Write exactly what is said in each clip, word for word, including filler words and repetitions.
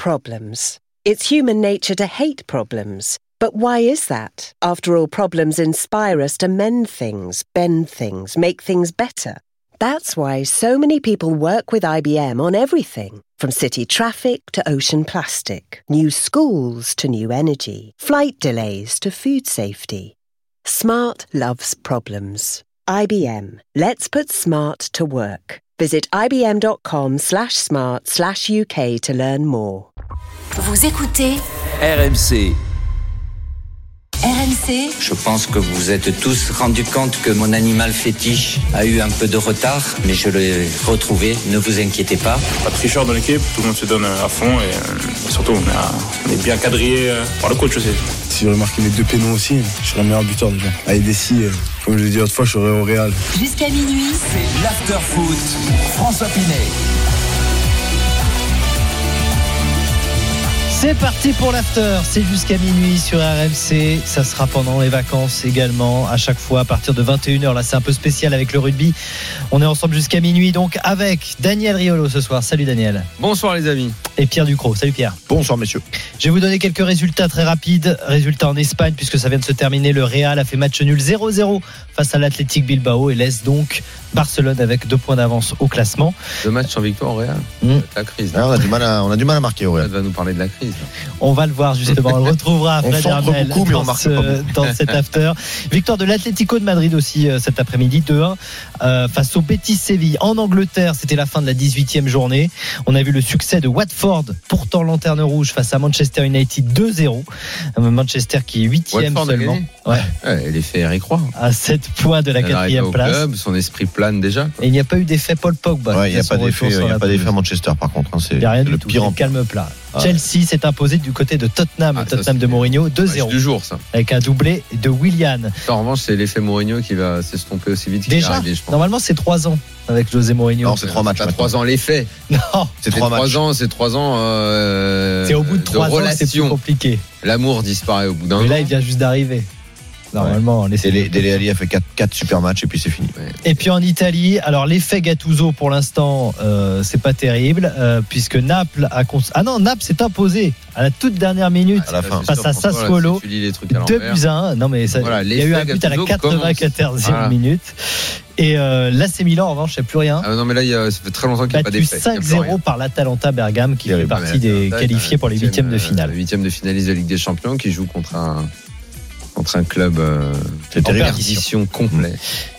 problems. It's human nature to hate problems. But why is that? After all, problems inspire us to mend things, bend things, make things better. That's why so many people work with I B M on everything, from city traffic to ocean plastic, new schools to new energy, flight delays to food safety. Smart loves problems. I B M. Let's put smart to work. Visit ibm.com slash smart slash UK to learn more. Vous écoutez R M C. R M C. Je pense que vous vous êtes tous rendu compte que mon animal fétiche a eu un peu de retard, mais je l'ai retrouvé, ne vous inquiétez pas. Pas de tricheur dans l'équipe, tout le monde se donne à fond et euh, surtout on, a, on est bien quadrillé euh, par le coach aussi. Si j'aurais marqué mes deux pénaux aussi, je serais le meilleur buteur déjà. Avec Dessy, euh, comme je l'ai dit l'autre fois, je serais au Real. Jusqu'à minuit, C'est l'after-foot. François Pinet. C'est parti pour l'after, c'est jusqu'à minuit sur R M C, ça sera pendant les vacances également, à chaque fois à partir de vingt et une heures, là c'est un peu spécial avec le rugby, on est ensemble jusqu'à minuit donc avec Daniel Riolo ce soir, salut Daniel. Bonsoir les amis. Et Pierre Ducrot, salut Pierre. Bonsoir messieurs. Je vais vous donner quelques résultats très rapides, résultats en Espagne puisque ça vient de se terminer, le Real a fait match nul zéro zéro face à l'Athletic Bilbao et laisse donc Barcelone avec deux points d'avance au classement. Deux matchs sans victoire au Real. Mmh. La crise. Ah, on, a du mal à, on a du mal à marquer au Real. Ça va nous parler de la crise. On va le voir justement, on le retrouvera on Fred centre Hermel beaucoup mais on dans, marque ce, pas beaucoup. dans cet after. Victoire de l'Atlético de Madrid aussi euh, cet après-midi deux un euh, face au Betis Séville en Angleterre, c'était la fin de la dix-huitième journée. On a vu le succès de Watford, pourtant lanterne rouge face à Manchester United deux zéro. Euh, Manchester qui est huitième seulement. Ouais. Ouais, elle est fait Eric Roy. À sept points de la quatrième place. Club, son esprit plane déjà. Et il n'y a pas eu d'effet Paul Pogba. Ouais, il n'y a pas d'effet, il y a pas d'effet à Manchester par contre. Hein, c'est il n'y a rien le du tout, pire en calme plat. Ah. Chelsea s'est imposé du côté de Tottenham, Ah, Tottenham ça, de Mourinho deux zéro. Du jour, ça. Avec un doublé de Willian. En revanche, c'est l'effet Mourinho qui va s'estomper aussi vite qu'il est Déjà, arrivé, je pense. normalement c'est trois ans avec José Mourinho. Non, c'est trois matchs. Pas trois ans l'effet. Non, C'est C'est trois trois matchs. ans, c'est trois ans. Euh, c'est au bout de trois ans que c'est plus relation. compliqué. L'amour disparaît au bout d'un Mais an. là, il vient juste d'arriver. Normalement, on essaie Et de- les- Dele Alli a fait quatre super matchs et puis c'est fini. Et puis en Italie, alors l'effet Gattuso pour l'instant, euh, c'est pas terrible, euh, puisque Naples a cons... ah non, Naples s'est imposé à la toute dernière minute À la fin. face à François, là, Sassuolo. si tu lis les trucs à deux l'envers. buts à un. Non mais ça, Voilà, il y a eu un l'effet but à la Gattuso quatre-vingt-quatorzième commence. minute. Et euh, l'A C Milan en revanche, c'est plus rien. Ah non, mais là, il y a, ça fait très longtemps qu'il n'y a pas Battu d'effet. Il y a cinq plus zéro rien. par l'Atalanta Bergame qui Terrible. fait partie des Ouais, qualifiés pour les huitièmes de finale. Huitième de finaliste de Ligue des Champions qui joue contre un contre un club euh, C'est en terrible. perdition complet.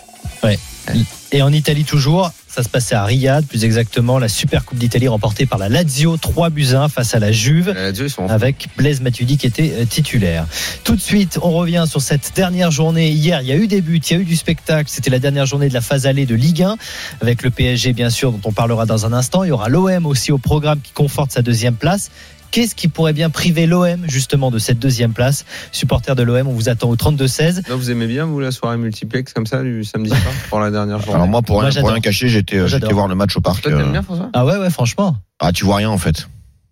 Et en Italie toujours, ça se passait à Riyad, plus exactement, la Super Coupe d'Italie remportée par la Lazio, trois buts à un face à la Juve. La Lazio, ils sont en Avec Blaise Matuidi qui était euh, titulaire. Tout de suite, on revient sur cette dernière journée. Hier, il y a eu des buts, il y a eu du spectacle. C'était la dernière journée de la phase allée de Ligue un, avec le P S G bien sûr, dont on parlera dans un instant. Il y aura l'O M aussi au programme qui conforte sa deuxième place. Qu'est-ce qui pourrait bien priver l'O M justement de cette deuxième place? Supporters de l'O M, on vous attend au trente-deux seize. Non, vous aimez bien, vous, la soirée multiplex comme ça, du samedi soir, pour la dernière journée? Alors moi pour Moi, rien, pour j'adore. rien cacher, j'étais Moi, j'étais j'adore. voir le match au parc. Toi, t'aimes euh, bien, François? Ah ouais, ouais, franchement. Ah tu vois rien en fait.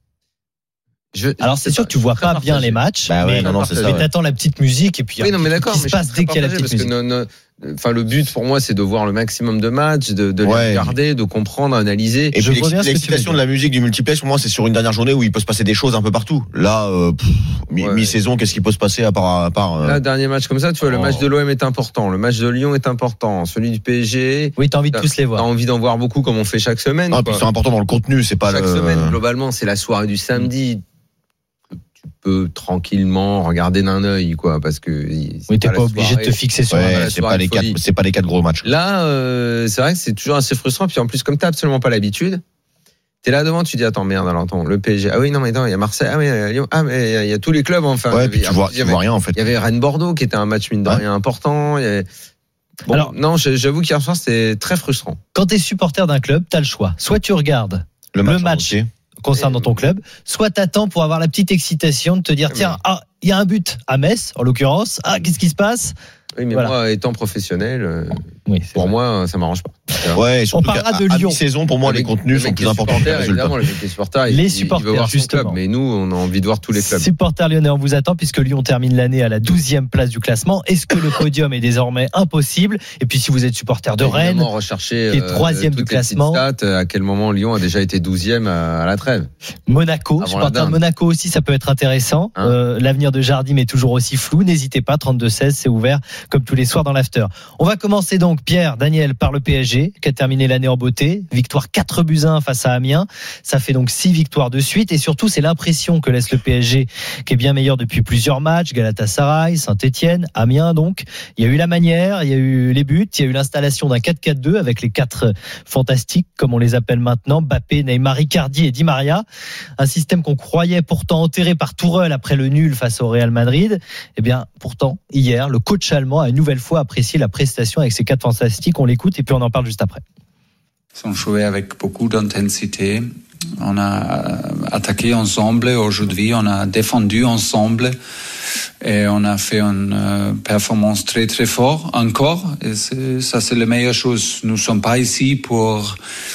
Je- Alors je c'est sais sûr pas, que tu vois je suis pas très bien partagé. les matchs, Bah ouais, mais, non, non, c'est ça, mais ouais. t'attends la petite musique et puis Oui, non, mais d'accord, qui mais se passe je suis dès qu'il y a la très petite partagé musique. parce que no- no- Enfin, le but pour moi, c'est de voir le maximum de matchs, de, de Ouais. les regarder, de comprendre, analyser. Et Je puis vois bien ce que tu veux l'excitation dire. de la musique du multiplex, pour moi, c'est sur une dernière journée où il peut se passer des choses un peu partout. Là, euh, pff, mi- Ouais. mi-saison, qu'est-ce qui peut se passer à part, à part euh, Là, dernier match comme ça, tu vois, le Oh. match de l'O M est important, le match de Lyon est important, celui du P S G. Oui, t'as envie de tous les T'as voir. envie d'en voir beaucoup comme on fait chaque semaine. ah, quoi. puis c'est important dans le contenu, c'est pas Chaque le... semaine, globalement, c'est la soirée du samedi. Tu peux tranquillement regarder d'un œil, quoi, parce que. Oui, t'es la pas obligé de soirée. te fixer sur un Ouais, match. la c'est pas soirée les de folie. quatre, c'est pas les quatre gros matchs. Là, euh, c'est vrai que c'est toujours assez frustrant. Puis en plus, comme t'as absolument pas l'habitude, t'es là devant, tu dis attends merde, alors attends, le P S G. Ah oui, non mais attends, il y a Marseille, ah mais il y a Lyon, ah mais il y a- il y a tous les clubs enfin. Ouais, Il y puis avait- tu vois, il y tu avait- vois rien en fait. Il y avait Rennes-Bordeaux qui était un match mine de Ouais. rien important. Il y avait- Bon, Alors- non, j'avoue qu'hier soir c'était très frustrant. Quand t'es supporter d'un club, t'as le choix. Soit tu regardes Le match, le match. en entier. concernant ton club, soit t'attends pour avoir la petite excitation de te dire Ouais, tiens, ah, il y a un but à Metz en l'occurrence. Ah, qu'est-ce qui se passe? Oui, mais Voilà. moi, étant professionnel, euh, Oui, c'est pour vrai. moi, ça m'arrange pas. Ouais, et surtout On parlera qu'à- de à Lyon. mi-saison, pour moi, Le les mec- contenus le sont mec plus qui est importants que les supporter, résultats. évidemment, le mec qui est supporter, Les il, il supporters, veut voir son justement. club. Mais nous, on a envie de voir tous les clubs. Supporters lyonnais, on vous attend puisque Lyon termine l'année à la douzième place du classement. Est-ce que le podium est désormais impossible? Et puis si vous êtes supporter de Rennes, Évidemment, rechercher qui est euh, troisième toutes du les petites classement. stats, à quel moment Lyon a déjà été douzième à, à la trêve. Monaco, Avant la supporter de dinde. Monaco aussi, ça peut être intéressant. Hein Euh, L'avenir de Jardim est toujours aussi flou. N'hésitez pas, trente-deux seize, c'est ouvert comme tous les soirs dans l'after. On va commencer donc, Pierre, Daniel, par le P S G, qui a terminé l'année en beauté. Victoire quatre buts à un face à Amiens. Ça fait donc six victoires de suite. Et surtout, c'est l'impression que laisse le P S G, qui est bien meilleur depuis plusieurs matchs. Galatasaray, Saint-Etienne, Amiens donc. Il y a eu la manière, il y a eu les buts, il y a eu l'installation d'un quatre quatre deux avec les quatre fantastiques, comme on les appelle maintenant, Mbappé, Neymar, Icardi et Di Maria. Un système qu'on croyait pourtant enterré par Tourelle après le nul face au Real Madrid. Eh bien, pourtant, hier, le coach allemand a une nouvelle fois apprécié la prestation avec ses quatre fantastiques. On l'écoute et puis on en parle juste après. Ils ont joué avec beaucoup d'intensité. On a attaqué ensemble aujourd'hui, on a défendu ensemble et on a fait une euh, performance très très forte encore. Et c'est, ça, c'est la meilleure chose. Nous ne sommes pas ici pour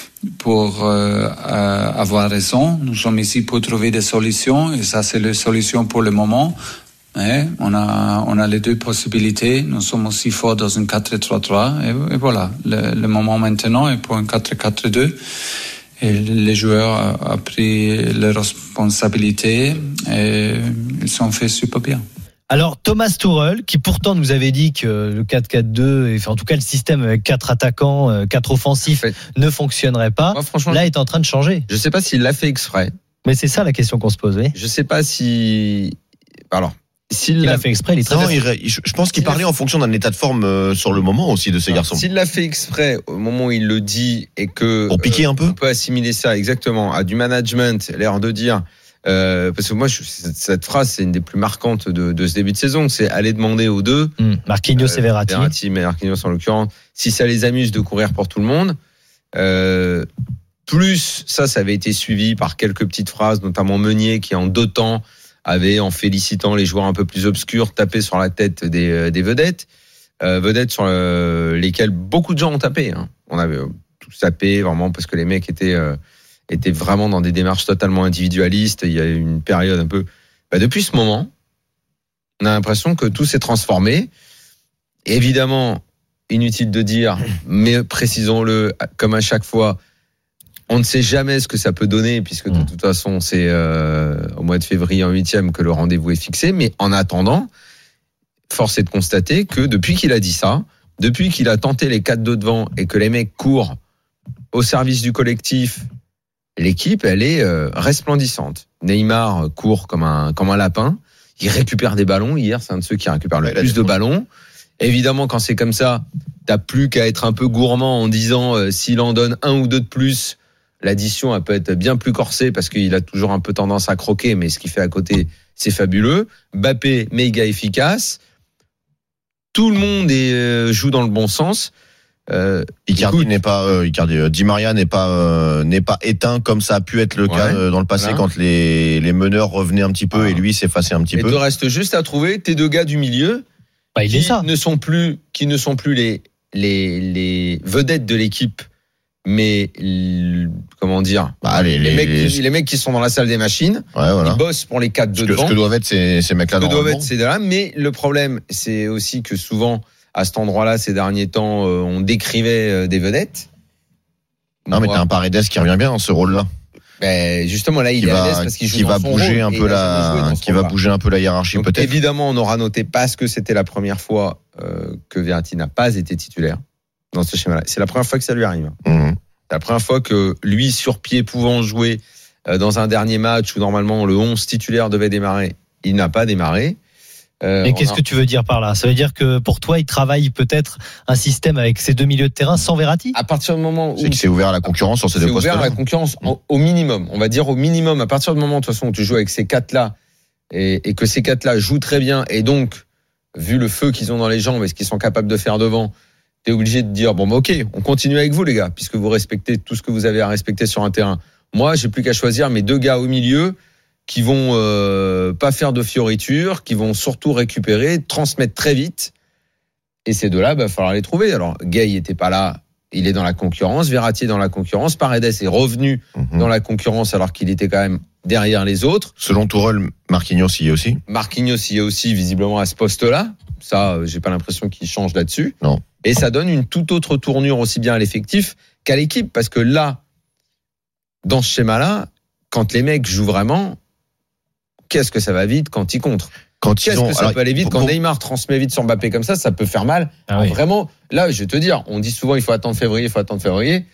pour euh, euh, avoir raison. Nous sommes ici pour trouver des solutions et ça, c'est la solution pour le moment. Mais on a, on a les deux possibilités. Nous sommes aussi forts dans un quatre trois trois. Et, et voilà, le, le moment maintenant est pour un quatre quatre deux. Et les joueurs ont pris leurs responsabilités et ils sont fait super bien. Alors Thomas Tuchel, qui pourtant nous avait dit que le quatre quatre deux, et enfin, en tout cas le système avec quatre attaquants, quatre offensifs, En fait, ne fonctionnerait pas, moi, franchement, là est en train de changer. je sais pas s'il l'a fait exprès. Mais c'est ça la question qu'on se pose. Oui. Je sais pas si. Alors, s'il Il l'a a fait exprès, il est très Non, bien. il- je je pense qu'il S'il a parlait fait- en fonction d'un état de forme euh, sur le moment aussi de ces Alors, garçons. S'il l'a fait exprès au moment où il le dit et que Pour piquer un peu on peut assimiler ça exactement à du management, l'air de dire euh, parce que moi je, cette, cette phrase c'est une des plus marquantes de, de ce début de saison, c'est aller demander aux deux, Hum, Marquinhos et Verratti. Verratti mais Marquinhos en l'occurrence, si ça les amuse de courir pour tout le monde. Euh, plus ça, ça avait été suivi par quelques petites phrases, notamment Meunier qui en deux temps avait, en félicitant les joueurs un peu plus obscurs, tapé sur la tête des, des vedettes, euh, vedettes sur le, lesquelles beaucoup de gens ont tapé. Hein. On avait tous tapé vraiment parce que les mecs étaient, euh, étaient vraiment dans des démarches totalement individualistes. Il y a eu une période un peu. Bah, depuis ce moment, on a l'impression que tout s'est transformé. Et évidemment, inutile de dire, mais précisons-le, comme à chaque fois. On ne sait jamais ce que ça peut donner, puisque de toute façon, c'est euh, au mois de février en huitième que le rendez-vous est fixé. Mais en attendant, force est de constater que depuis qu'il a dit ça, depuis qu'il a tenté les quatre deux devant et que les mecs courent au service du collectif, l'équipe, elle est euh, resplendissante. Neymar court comme un, comme un lapin. Il récupère des ballons. Hier, c'est un de ceux qui récupère le Ouais, plus de ballons. Évidemment, quand c'est comme ça, t'as plus qu'à être un peu gourmand en disant euh, s'il en donne un ou deux de plus, l'addition elle peut être bien plus corsée parce qu'il a toujours un peu tendance à croquer, mais ce qu'il fait à côté, c'est fabuleux. Mbappé, méga efficace. Tout le monde est, euh, joue dans le bon sens. Euh, Icardi écoute, n'est pas, euh, Icardi, euh, Di Maria n'est pas, euh, n'est pas éteint comme ça a pu être le cas Ouais, euh, dans le passé voilà. quand les, les meneurs revenaient un petit peu Ah. et lui s'effaçait un petit et peu. te reste juste à trouver tes deux gars du milieu Bah, il qui est ça. ne sont plus, qui ne sont plus les, les, les vedettes de l'équipe, mais l- comment dire, Bah, les, les, les, mecs, les- qui- les mecs qui sont dans la salle des machines, ouais, voilà. ils bossent pour les quatre Ce de que, devant. ce que doivent être ces, ces mecs-là Ce que dans doivent le être ces deux-là. Mais le problème, c'est aussi que souvent, à cet endroit-là, ces derniers temps, euh, on décrivait euh, des vedettes. Non, mais Moi, t'as un Paredes qui revient bien dans ce rôle-là. ben, justement, là, il Qui est à va, l'aise parce qu'il joue qui dans va son bouger rôle un et peu il a jamais joué la, dans ce qui va rôle-là. bouger un peu la hiérarchie Donc, peut-être. évidemment, on aura noté parce que c'était la première fois euh, que Verratti n'a pas été titulaire dans ce schéma-là. C'est la première fois que ça lui arrive. Mhm. C'est la première fois que lui, sur pied, pouvant jouer euh, dans un dernier match où normalement le onze titulaire devait démarrer, il n'a pas démarré. Euh, Et on qu'est-ce a- que tu veux dire par là? Ça veut dire que pour toi, il travaille peut-être un système avec ses deux milieux de terrain sans Verratti? À partir du moment où C'est que c'est ouvert à la concurrence sur ces c'est deux ouvert à postes-là. la concurrence au, au minimum, on va dire au minimum, à partir du moment de toute façon où tu joues avec ces quatre-là et, et que ces quatre-là jouent très bien et donc, vu le feu qu'ils ont dans les jambes et ce qu'ils sont capables de faire devant, t'es obligé de dire bon bah ok, on continue avec vous les gars, puisque vous respectez tout ce que vous avez à respecter sur un terrain. Moi, j'ai plus qu'à choisir mes deux gars au milieu qui vont euh, pas faire de fioritures, qui vont surtout récupérer, transmettre très vite. Et ces deux-là, il va falloir les trouver. Alors, Gay n'était pas là, il est dans la concurrence. Verratti est dans la concurrence. Paredes est revenu mmh. dans la concurrence alors qu'il était quand même derrière les autres. Selon Tourelle, Marquinhos y est aussi. Marquinhos y est aussi visiblement à ce poste-là. Ça, j'ai pas l'impression qu'il change là-dessus. Non. Et ça donne une toute autre tournure aussi bien à l'effectif qu'à l'équipe. Parce que là, dans ce schéma-là, quand les mecs jouent vraiment, qu'est-ce que ça va vite quand ils contrent. Quand Qu'est-ce ont, que ça alors, peut aller vite. Quand bon, Neymar transmet vite sur Mbappé comme ça, ça peut faire mal. Ah oui. Vraiment, là, je vais te dire, on dit souvent il faut attendre février, il faut attendre février.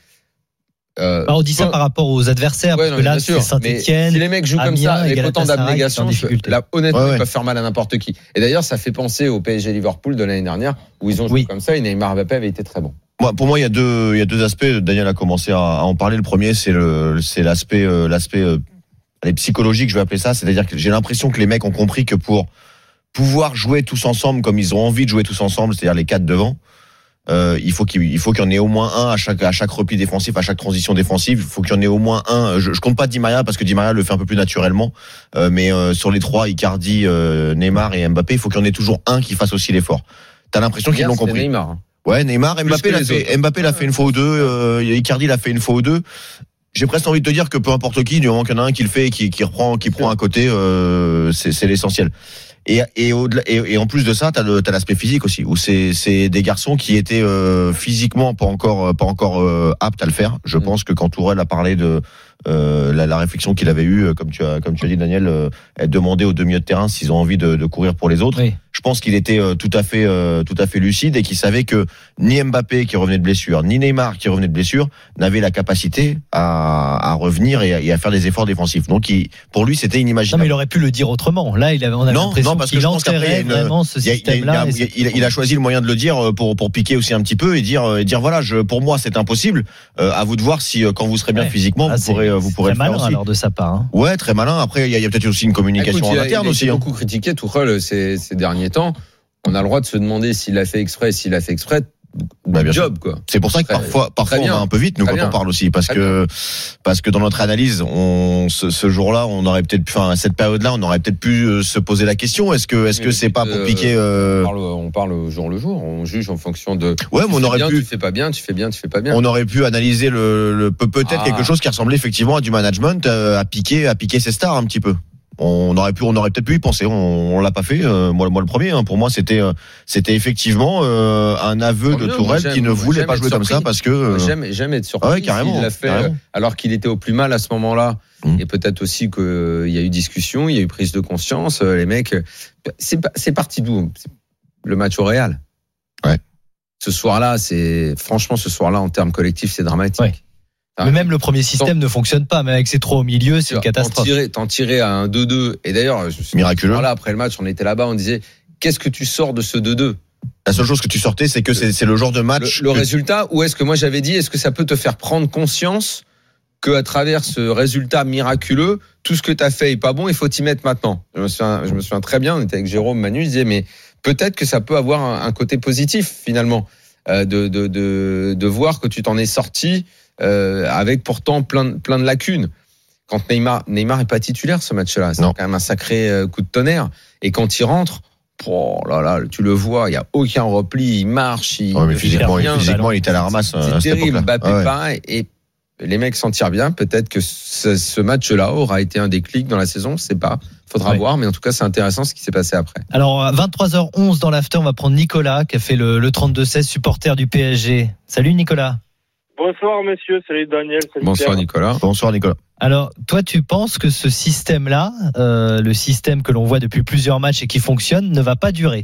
Euh, bah on dit ça par rapport aux adversaires, ouais, parce non, que là, c'est Saint-Etienne. Si les mecs jouent Amiens, comme ça, avec autant d'abnégation, là, honnêtement, ouais, ouais. ils peuvent faire mal à n'importe qui. Et d'ailleurs, ça fait penser au P S G Liverpool de l'année dernière, où ils ont joué oui. comme ça, et Neymar Mbappé avait été très bon. Moi, pour moi, il y a deux, il y a deux aspects. Daniel a commencé à, à en parler. Le premier, c'est le, c'est l'aspect, euh, l'aspect euh, psychologique, je vais appeler ça. C'est-à-dire que j'ai l'impression que les mecs ont compris que pour pouvoir jouer tous ensemble comme ils ont envie de jouer tous ensemble, c'est-à-dire les quatre devant, euh, il faut qu'il il faut qu'il y en ait au moins un à chaque à chaque repli défensif, à chaque transition défensive. Il faut qu'il y en ait au moins un. Je, je compte pas Di Maria parce que Di Maria le fait un peu plus naturellement, euh, mais euh, sur les trois, Icardi, euh, Neymar et Mbappé, il faut qu'il y en ait toujours un qui fasse aussi l'effort. T'as l'impression qu'ils l'ont compris. Neymar. Ouais, Neymar, Mbappé l'a fait. Mbappé l'a fait une fois ou deux. Euh, Icardi l'a fait une fois ou deux. J'ai presque envie de te dire que peu importe qui, du moment qu'il y en a un qui le fait et qui, qui reprend, qui prend à côté, euh, c'est, c'est l'essentiel. Et, et, au-delà, et, et en plus de ça, t'as, le, t'as l'aspect physique aussi, où c'est, c'est des garçons qui étaient euh, physiquement pas encore, pas encore euh, aptes à le faire. Je mmh. pense que quand Tourelle a parlé de euh, la, la réflexion qu'il avait eue, comme tu as, comme tu as dit, Daniel, euh, elle demandait aux deux milieux de terrain s'ils ont envie de, de courir pour les autres. Oui. Je pense qu'il était euh, tout à fait, euh, tout à fait lucide et qu'il savait que ni Mbappé qui revenait de blessure, ni Neymar qui revenait de blessure n'avaient la capacité à, à revenir et à, et à faire des efforts défensifs. Donc, il, pour lui, c'était inimaginable. Non, mais il aurait pu le dire autrement. Là, il avait, on a non, l'impression non, parce qu'il que je pense enterrait une, vraiment ce système-là. Il, il, il, il, il a choisi le moyen de le dire pour pour piquer aussi un petit peu et dire et dire voilà, je, pour moi, c'est impossible. Euh, à vous de voir si quand vous serez bien ouais. physiquement, ah, vous pourrez vous pourrez le faire aussi. Alors de sa part. Hein. Ouais, très malin. Après, il y, y a peut-être aussi une communication Écoute, en il a, interne il a aussi. Il a beaucoup hein. critiqué Tuchel ces, ces derniers temps. On a le droit de se demander s'il l'a fait exprès, s'il l'a fait exprès. Bah, bien job, quoi. C'est pour ça que très, parfois, parfois on va un peu vite, nous, quand bien. on parle aussi, parce très que, bien. parce que dans notre analyse, on, ce, ce jour-là, on aurait peut-être, enfin, cette période-là, on aurait peut-être pu se poser la question. Est-ce que, est-ce mais que c'est pas pour piquer, euh... on, parle, on parle au jour le jour, on juge en fonction de. Ouais, mais on aurait bien, pu. Tu fais pas bien, tu fais bien, tu fais pas bien. On aurait pu analyser le, le peut-être ah. quelque chose qui ressemblait effectivement à du management, à piquer, à piquer ses stars un petit peu. On aurait pu, on aurait peut-être pu y penser. On, on l'a pas fait. Euh, moi, moi le premier. Hein. Pour moi, c'était, euh, c'était effectivement euh, un aveu oh, de Tourelle qui ne voulait pas jouer comme ça parce que. Euh... J'aime, j'aime être surpris. Ah ouais, carrément. Il l'a fait carrément. alors qu'il était au plus mal à ce moment-là. Mmh. Et peut-être aussi qu'il euh, y a eu discussion, il y a eu prise de conscience. Euh, les mecs, c'est, c'est parti d'où le match au Real. Ouais. Ce soir-là, c'est franchement ce soir-là en termes collectifs, c'est dramatique. Ouais. Mais même le premier système ne fonctionne pas, mais avec ces trois au milieu, c'est une catastrophe. T'en tirer, t'en tirer à un deux deux. Et d'ailleurs, miraculeux. Voilà, après le match, on était là-bas, on disait, qu'est-ce que tu sors de ce deux deux? La seule chose que tu sortais, c'est que le, c'est, c'est le genre de match. Le, le que... résultat, ou est-ce que moi j'avais dit, est-ce que ça peut te faire prendre conscience qu'à travers ce résultat miraculeux, tout ce que t'as fait est pas bon, il faut t'y mettre maintenant? Je me souviens, je me souviens très bien, on était avec Jérôme, Manu, je disais, mais peut-être que ça peut avoir un, un côté positif, finalement, euh, de, de, de, de voir que tu t'en es sorti. Euh, avec pourtant plein de, plein de lacunes. Quand Neymar Neymar est pas titulaire ce match-là, c'est non. quand même un sacré euh, coup de tonnerre. Et quand il rentre, oh là là, tu le vois, il y a aucun repli, il marche, il, oh, mais physiquement, il, physiquement, il était à la ramasse. C'est terrible, Mbappé ah ouais. pareil. Et les mecs s'en tirent bien. Peut-être que ce, ce match-là aura été un déclic dans la saison, je sais pas. Faudra oui. voir, mais en tout cas, c'est intéressant ce qui s'est passé après. Alors, à vingt-trois heures onze dans l'after, on va prendre Nicolas, qui a fait le, le trente-deux seize, supporter du P S G. Salut Nicolas. Bonsoir messieurs, salut Daniel. Salut Bonsoir Pierre. Nicolas. Bonsoir Nicolas. Alors, toi, tu penses que ce système-là, euh, le système que l'on voit depuis plusieurs matchs et qui fonctionne, ne va pas durer?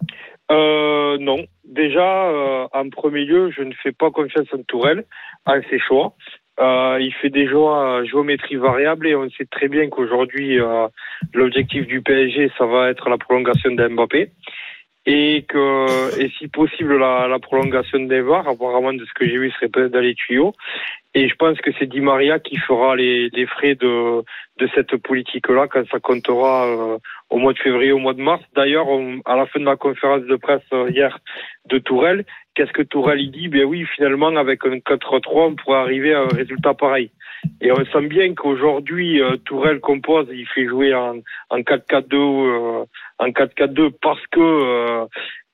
euh, Non. Déjà, euh, en premier lieu, je ne fais pas confiance en Tourelle, à ses choix. Euh, il fait des choix à géométrie variable et on sait très bien qu'aujourd'hui, euh, l'objectif du P S G, ça va être la prolongation d'Mbappé. Et que, et si possible, la, la prolongation des V A R, apparemment, de ce que j'ai vu, serait peut-être dans les tuyaux. Et je pense que c'est Di Maria qui fera les, les frais de, de cette politique-là quand ça comptera euh, au mois de février, au mois de mars. D'ailleurs, on, à la fin de la conférence de presse euh, hier de Tourelle, qu'est-ce que Tourelle il dit? Ben oui, finalement, avec un quatre trois, on pourrait arriver à un résultat pareil. Et on sent bien qu'aujourd'hui, euh, Tourelle compose, il fait jouer en, en quatre quatre deux, euh, en quatre quatre deux parce que euh,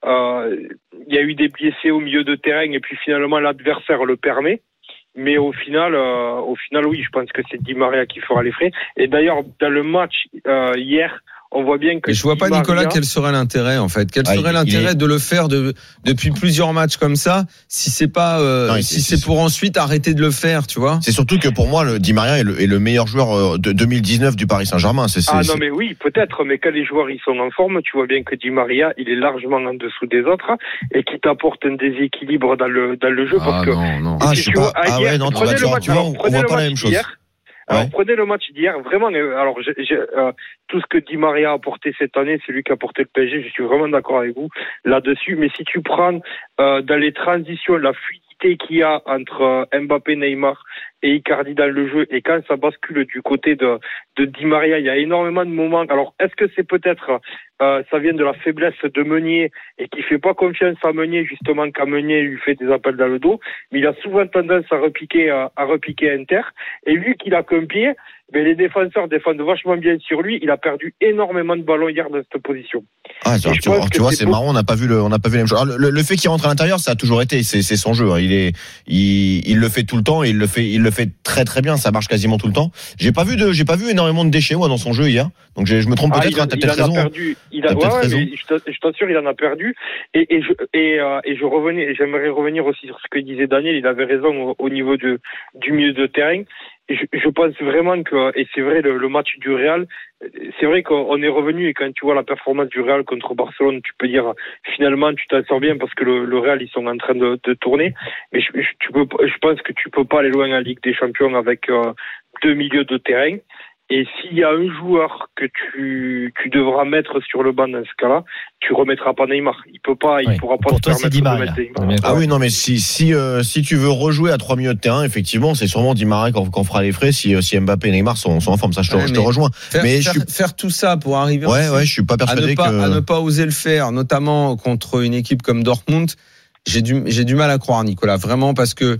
euh, il y a eu des blessés au milieu de terrain et puis finalement l'adversaire le permet. Mais au final, euh, au final, oui, je pense que c'est Di Maria qui fera les frais. Et d'ailleurs, dans le match euh, hier, on voit bien que. Et je vois pas, Di Nicolas, Maria... quel serait l'intérêt en fait. Quel ah, serait il, l'intérêt il est... de le faire de, depuis plusieurs matchs comme ça, si c'est pas, euh, non, si c'est, c'est pour ensuite arrêter de le faire, tu vois. C'est surtout que pour moi, le Di Maria est le, est le meilleur joueur de deux mille dix-neuf du Paris Saint-Germain. C'est, c'est, ah non, c'est... mais oui, peut-être. Mais quand les joueurs ils sont en forme, tu vois bien que Di Maria, il est largement en dessous des autres et qui t'apporte un déséquilibre dans le dans le jeu ah, parce que. Non, non. Ah, je sais pas. Ah ouais, non, tu vois, tu vois, tu vois, on voit pas la même chose. Alors, ouais. Prenez le match d'hier, vraiment. Alors, j'ai, j'ai, euh, tout ce que Di Maria a apporté cette année, c'est lui qui a apporté le P S G. Je suis vraiment d'accord avec vous là-dessus. Mais si tu prends euh, dans les transitions, la fluidité qu'il y a entre euh, Mbappé, Neymar et Icardi dans le jeu, et quand ça bascule du côté de, de Di Maria, il y a énormément de moments. Alors, est-ce que c'est peut-être euh, ça vient de la faiblesse de Meunier et qui fait pas confiance à Meunier justement quand Meunier lui fait des appels dans le dos, mais il a souvent tendance à repiquer à, à repiquer Inter. Et vu qu'il a qu'un pied, mais les défenseurs défendent vachement bien sur lui. Il a perdu énormément de ballons hier dans cette position. Ah, tu, tu, tu vois, c'est, c'est marrant. On n'a pas vu le, on n'a pas vu les mêmes choses. Alors, le, le fait qu'il rentre à l'intérieur, ça a toujours été, c'est, c'est son jeu. Il est, il, il le fait tout le temps. Et il le fait, il le fait très très bien. Ça marche quasiment tout le temps. J'ai pas vu de, j'ai pas vu énormément de déchets moi dans son jeu hier. Donc je me trompe ah, peut-être. Il, hein, t'as il peut-être en raison. A perdu. Il a, ouais, ouais, mais je, je t'assure, il en a perdu. Et, et je, et, euh, et je revenais, et j'aimerais revenir aussi sur ce que disait Daniel. Il avait raison au, au niveau de, du milieu de terrain. Je, je pense vraiment que, et c'est vrai, le, le match du Real, c'est vrai qu'on est revenu et quand tu vois la performance du Real contre Barcelone, tu peux dire finalement tu t'en sors bien parce que le, le Real ils sont en train de, de tourner. Mais je, je, tu peux, je pense que tu peux pas aller loin en Ligue des Champions avec euh, deux milieux de terrain. Et s'il y a un joueur que tu, tu devras mettre sur le banc dans ce cas-là, tu remettras pas Neymar. Il peut pas, il oui. pourra pas Pour se toi, permettre c'est Di de mettre Neymar. Ah oui, non, mais si, si, euh, si tu veux rejouer à trois milieux de terrain, effectivement, c'est sûrement Di Maria qu'on, qu'on fera les frais si, si Mbappé et Neymar sont, sont en forme. Ça, je te, ouais, je te rejoins. Faire, mais faire, je suis... faire tout ça pour arriver ouais, ouais, je suis pas persuadé à ne pas, que... à ne pas oser le faire, notamment contre une équipe comme Dortmund. J'ai du, j'ai du mal à croire, Nicolas, vraiment, parce que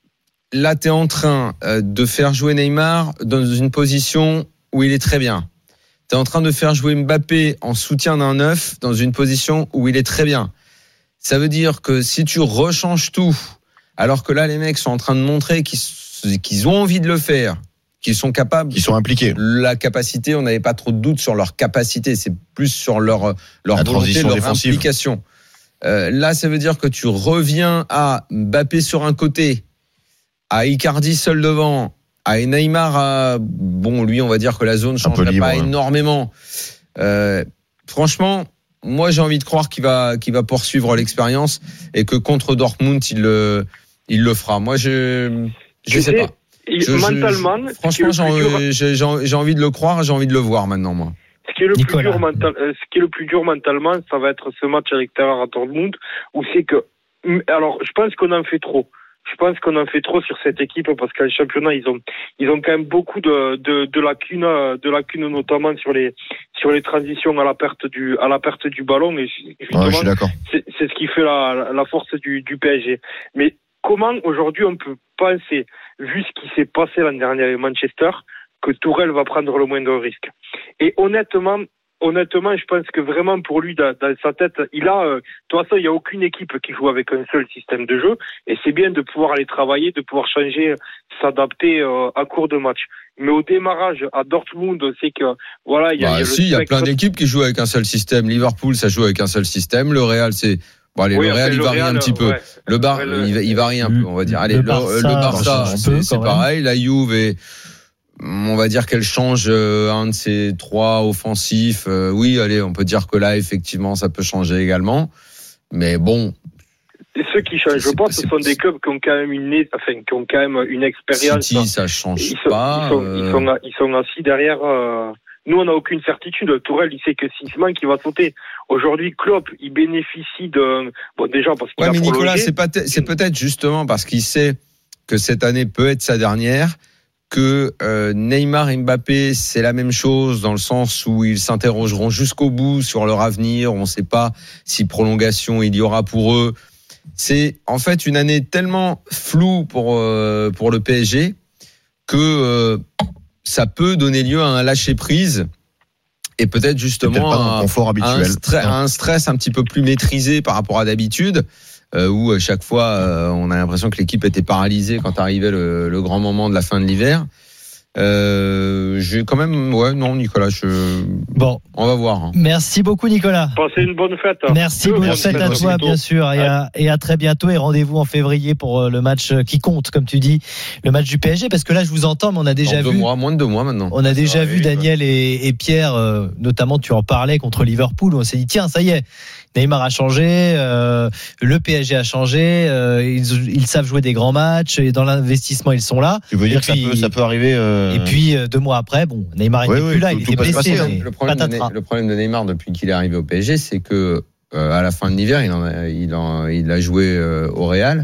là, t'es en train de faire jouer Neymar dans une position où il est très bien. T'es en train de faire jouer Mbappé en soutien d'un neuf dans une position où il est très bien. Ça veut dire que si tu rechanges tout, alors que là, les mecs sont en train de montrer qu'ils, qu'ils ont envie de le faire, qu'ils sont capables. Qu'ils sont impliqués. La capacité, on n'avait pas trop de doutes sur leur capacité. C'est plus sur leur, leur La volonté, leur défensive. implication. Euh, là, ça veut dire que tu reviens à Mbappé sur un côté, à Icardi seul devant, à Neymar, à, bon, lui, on va dire que la zone ne changerait libre, pas hein. énormément. Euh, franchement, moi, j'ai envie de croire qu'il va, qu'il va poursuivre l'expérience et que contre Dortmund, il le, il le fera. Moi, je, je sais pas. Il, je, mentalement, je, franchement, j'ai, j'ai, j'ai envie de le croire, j'ai envie de le voir maintenant, moi. Ce qui est le plus dur mental, ce qui est le plus dur mentalement, ça va être ce match à l'extérieur à Dortmund, où c'est que, alors, je pense qu'on en fait trop. Je pense qu'on en fait trop sur cette équipe parce qu'en championnat ils ont ils ont quand même beaucoup de de, de lacunes de lacunes notamment sur les sur les transitions à la perte du à la perte du ballon et justement ouais, je suis d'accord. C'est, c'est ce qui fait la la force du du P S G. Mais comment aujourd'hui on peut penser, vu ce qui s'est passé l'an dernier avec Manchester, que Tourelle va prendre le moindre risque? Et honnêtement Honnêtement, je pense que vraiment pour lui, dans, dans sa tête, il a. Euh, de toute façon, il n'y a aucune équipe qui joue avec un seul système de jeu, et c'est bien de pouvoir aller travailler, de pouvoir changer, s'adapter euh, à cours de match. Mais au démarrage à Dortmund, c'est que voilà, il y a. Bah, il y a si, il y a plein d'équipes qui jouent avec un seul système. Liverpool, ça joue avec un seul système. Le Real, c'est. Bon, allez, oui, le Real, il varie Real, un petit peu. Ouais. Le Bar, le... il, il varie un peu, on va dire. Allez, le, le Barça, le Barça c'est, peu, c'est pareil. La Juve est. On va dire qu'elle change euh, un de ces trois offensifs. Euh, oui, allez, on peut dire que là, effectivement, ça peut changer également. Mais bon. Et ceux qui changent, je pense, ce sont des clubs qui ont quand même une, enfin, qui ont quand même une expérience. City, ça change ils sont, pas. Ils sont, euh... ils sont, ils sont assis derrière. Euh... Nous, on n'a aucune certitude. Tourelle, il sait que s'il se manque, il va sauter. Aujourd'hui, Klopp, il bénéficie de. Bon, déjà parce qu'il ouais, a mais prolongé. Nicolas, c'est, pas t- c'est peut-être justement parce qu'il sait que cette année peut être sa dernière. Que euh, Neymar et Mbappé, c'est la même chose dans le sens où ils s'interrogeront jusqu'au bout sur leur avenir. On ne sait pas si prolongation il y aura pour eux. C'est en fait une année tellement floue pour euh, pour le P S G que euh, ça peut donner lieu à un lâcher prise Et peut-être justement peut-être pas dans le confort habituel. Un, stress, un stress un petit peu plus maîtrisé par rapport à d'habitude, euh, où à chaque fois euh, on a l'impression que l'équipe était paralysée quand arrivait le, le grand moment de la fin de l'hiver. Euh, j'ai quand même, ouais, non, Nicolas, je... bon, on va voir. Hein. Merci beaucoup, Nicolas. Passez une bonne fête. Merci, bonne fête à toi, bien sûr, et à, et à très bientôt. Et rendez-vous en février pour le match qui compte, comme tu dis, le match du P S G, parce que là, je vous entends, mais on a déjà Dans vu. Deux mois, moins de deux mois maintenant. On a déjà Ça vu arrive. Daniel et, et Pierre, euh, notamment, tu en parlais contre Liverpool. On s'est dit, tiens, ça y est. Neymar a changé, euh, le P S G a changé, euh, ils, ils savent jouer des grands matchs et dans l'investissement ils sont là. Tu veux et dire puis, que ça peut, ça peut arriver euh... Et puis euh, deux mois après, bon, Neymar était oui, plus oui, là, tout, il tout était blessé. passer, Mais le, problème de, le problème de Neymar depuis qu'il est arrivé au P S G, c'est que euh, à la fin de l'hiver, il, en a, il, en, il a joué euh, au Real.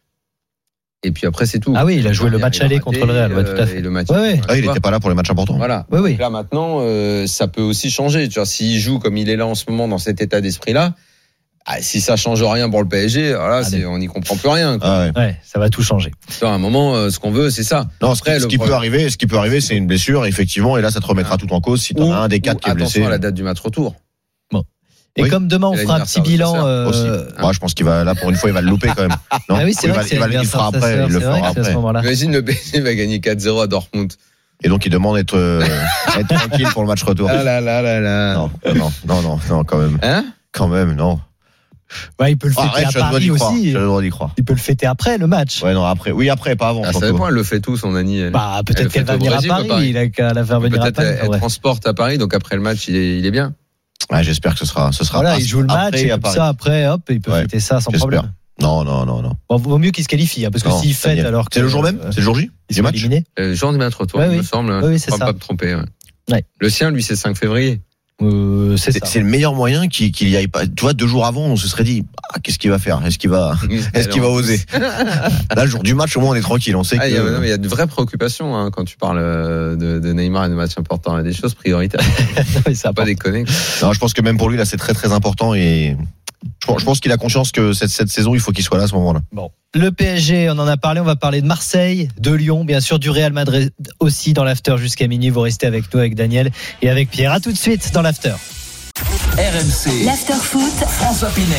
Et puis après, c'est tout. Ah oui, il a joué le match aller contre le Real, ouais, tout à fait. Et le match, ouais, ouais. Ah, il n'était pas là pour les matchs importants. Voilà. Ouais, oui. Donc là maintenant, euh, ça peut aussi changer. Tu vois, s'il joue comme il est là en ce moment dans cet état d'esprit-là, ah, si ça change rien pour le P S G, alors là, c'est, on n'y comprend plus rien. Quoi. Ah ouais. ouais, ça va tout changer. À un moment, euh, ce qu'on veut, c'est ça. Non, Après, ce, ce qui problème... peut arriver, ce qui peut arriver, c'est une blessure, effectivement, et là, ça te remettra tout en cause si t'en as un des quatre qui est blessé. Attention à la date du match retour. Bon. Et oui. Comme demain, on fera un petit bilan. Euh... Aussi. Moi, je pense qu'il va, là, pour une fois, il va le louper quand même. Non, ah oui, c'est il vrai va, que c'est il va, il le fera après, il le fera après. Imagine le P S G va gagner quatre zéro à Dortmund. Et donc, il demande d'être, euh, être tranquille pour le match retour. Ah là là là là. Non, non, non, non, non, quand même. Hein? Quand même, non. Ouais, il peut le fêter ah, arrête, à Paris aussi. J'ai le droit d'y croire. Il peut le fêter après le match. Ouais, non, après. Oui, après, pas avant. Ah, ça dépend, elle le fait tout, son Annie. Elle. Bah, peut-être elle qu'elle va venir Brésil, à Paris. Paris. Il a qu'à la faire venir peut-être à Paris. Elle, elle transporte à Paris, donc après le match, il est, il est bien. Ouais, j'espère que ce sera, ce sera. Voilà, il joue le match, et comme ça, après, hop, il peut ouais, fêter ça sans j'espère. problème. Non, non, non, non. Bon, vaut mieux qu'il se qualifie, hein, parce que non, s'il fête alors que. C'est le jour même? C'est le jour J? Il est match? Éliminé. Le jour du match retour, ouais, il oui. me semble. Oui, oui, c'est je ne ça. pas me tromper. Ouais. Ouais. Le sien, lui, c'est cinq février. Euh, c'est, c'est, c'est le meilleur moyen qu'il, qu'il y aille pas. Tu vois, deux jours avant, on se serait dit, ah, qu'est-ce qu'il va faire? Est-ce qu'il va, est-ce qu'il va oser? Là, le jour du match, au moins, on est tranquille. On sait ah, que. Il y, a, non, mais il y a de vraies préoccupations hein, quand tu parles de, de Neymar et de matchs importants. Il y a des choses prioritaires. Ça va pas déconner. Non, je pense que même pour lui, là, c'est très, très important et. Je pense qu'il a conscience que cette, cette saison, il faut qu'il soit là à ce moment-là. Bon. Le P S G, on en a parlé. On va parler de Marseille, de Lyon, bien sûr, du Real Madrid aussi dans l'after jusqu'à minuit. Vous restez avec nous, avec Daniel et avec Pierre. À tout de suite dans l'after. R M C. L'after foot. François Pinet.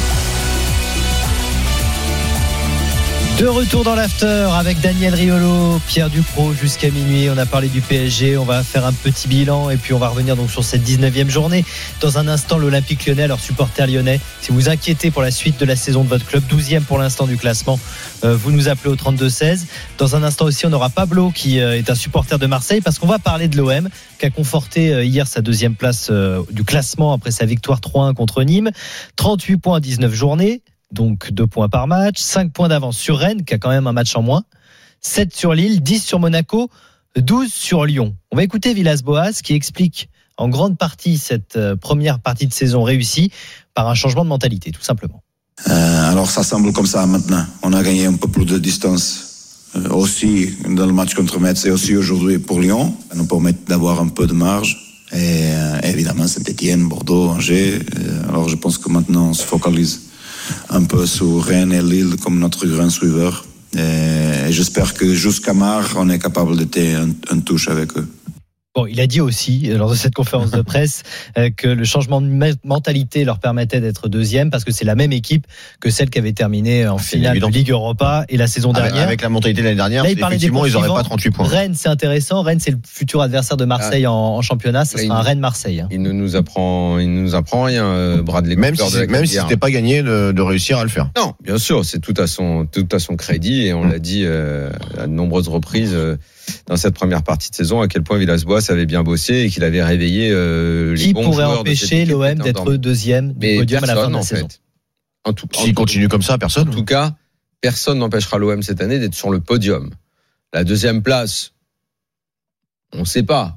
De retour dans l'after avec Daniel Riolo, Pierre Ducrot jusqu'à minuit. On a parlé du P S G, on va faire un petit bilan et puis on va revenir donc sur cette dix-neuvième journée. Dans un instant, l'Olympique Lyonnais, leurs supporters lyonnais. Si vous vous inquiétez pour la suite de la saison de votre club, douzième pour l'instant du classement, euh, vous nous appelez au trente-deux seize. Dans un instant aussi, on aura Pablo qui euh, est un supporter de Marseille parce qu'on va parler de l'O M qui a conforté euh, hier sa deuxième place euh, du classement après sa victoire trois un contre Nîmes. trente-huit points à dix-neuf journées. Donc deux points par match, cinq points d'avance sur Rennes, qui a quand même un match en moins, sept sur Lille, dix sur Monaco, douze sur Lyon. On va écouter Villas-Boas qui explique en grande partie cette première partie de saison réussie par un changement de mentalité, tout simplement. Euh, alors ça semble comme ça maintenant. On a gagné un peu plus de distance euh, aussi dans le match contre Metz et aussi aujourd'hui pour Lyon. Ça nous permet d'avoir un peu de marge. Et euh, évidemment Saint-Etienne, Bordeaux, Angers. Euh, alors je pense que maintenant on se focalise un peu sur Rennes et Lille comme notre grand suiveur. Et, et j'espère que jusqu'à mars, on est capable d'être un, un touche avec eux. Bon, il a dit aussi, lors de cette conférence de presse, euh, que le changement de mentalité leur permettait d'être deuxième parce que c'est la même équipe que celle qui avait terminé en c'est finale évident. de Ligue Europa et la saison avec, dernière. Avec la mentalité de l'année dernière, là, il effectivement, ils n'auraient pas trente-huit points. Rennes, c'est intéressant. Rennes, c'est le futur adversaire de Marseille ah. en, en championnat. Ça là, sera un Rennes-Marseille. Hein. Il ne nous apprend, il ne nous apprend rien, euh, Bradley. Même si, c'est, même si c'était pas gagné de, de réussir à le faire. Non, bien sûr, c'est tout à son, tout à son crédit et on mmh. l'a dit euh, à de nombreuses reprises. Euh, dans cette première partie de saison, à quel point Villas-Boas avait bien bossé et qu'il avait réveillé euh, les qui bons pourrait joueurs empêcher de l'O M d'être deuxième du podium à la fin de la en saison. Fait. En tout, S'il continue comme ça, personne. En tout cas, personne n'empêchera l'O M cette année d'être sur le podium. La deuxième place, on ne sait pas.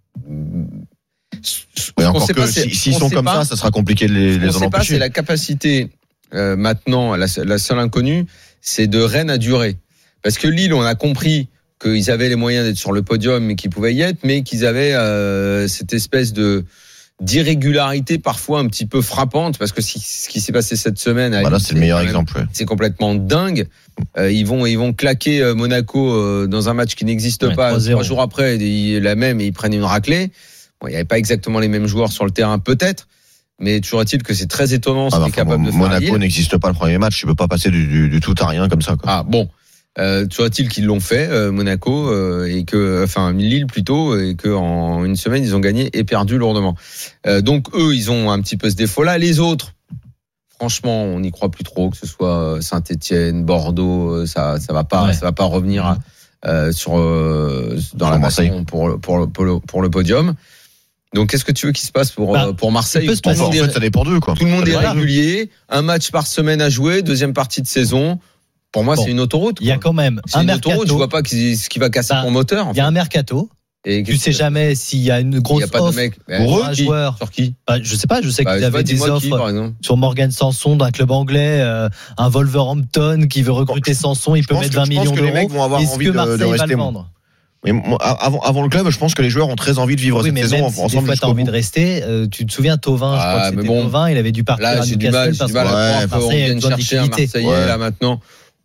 Mais encore que si, s'ils sont comme pas, ça, ça sera compliqué de les, les en empêcher. On ne sait pas, c'est la capacité euh, maintenant, la, la seule inconnue, c'est de Rennes à durer. Parce que Lille, on a compris qu'ils avaient les moyens d'être sur le podium, mais qu'ils pouvaient y être, mais qu'ils avaient euh, cette espèce de d'irrégularité parfois un petit peu frappante, parce que si, ce qui s'est passé cette semaine, voilà, c'est, c'est le meilleur même, exemple. Ouais. C'est complètement dingue. Euh, ils vont ils vont claquer Monaco euh, dans un match qui n'existe ouais, pas. Trois jours après, ils, la même, et ils prennent une raclée. Bon, il n'y avait pas exactement les mêmes joueurs sur le terrain, peut-être. Mais toujours est-il que c'est très étonnant ce ah qu'il est capable de faire. Monaco n'existe pas le premier match. Tu peux pas passer du, du, du tout à rien comme ça, quoi. Ah bon. Euh, toujours est-il qu'ils l'ont fait, euh, Monaco, euh, et que, enfin Lille plutôt, et que en une semaine ils ont gagné et perdu lourdement. Euh, donc eux, ils ont un petit peu ce défaut-là. Les autres, franchement, on n'y croit plus trop, que ce soit Saint-Étienne, Bordeaux, ça, ça va pas, ouais. ça va pas revenir à, euh, sur euh, dans la Marseille pour pour pour le, pour le podium. Donc, qu'est-ce que tu veux qu'il se passe pour, bah, pour Marseille? Tout le monde est, en fait, ça dépend d'eux, quoi. Tout le monde voilà. est régulier, un match par semaine à jouer, deuxième partie de saison. Pour moi, bon, c'est une autoroute. Il y a quand même c'est un une mercato. Autoroute, je vois pas ce qui va casser bah, ton moteur. Il y a un mercato. Et tu sais jamais s'il y a une grosse a pas offre de mec. pour un joueur. Sur qui bah, Je sais pas, je sais bah, qu'ils avaient des offres qui, par exemple. sur Morgan Sanson d'un club anglais, euh, un Wolverhampton qui veut recruter bon, Sanson, il peut mettre vingt millions d'euros. Les mecs vont avoir Est-ce envie que de, Marseille de rester va le vendre? Mais avant, avant le club, je pense que les joueurs ont très envie de vivre oui, cette mais saison même ensemble. Si des fois, t'as envie de rester. Euh, tu te souviens, Thauvin, ah, je crois que c'était bon, Thauvin, il avait dû partir là, à Newcastle parce que ouais, Marseille a besoin de liquidité. Un Marseillais ouais. là maintenant.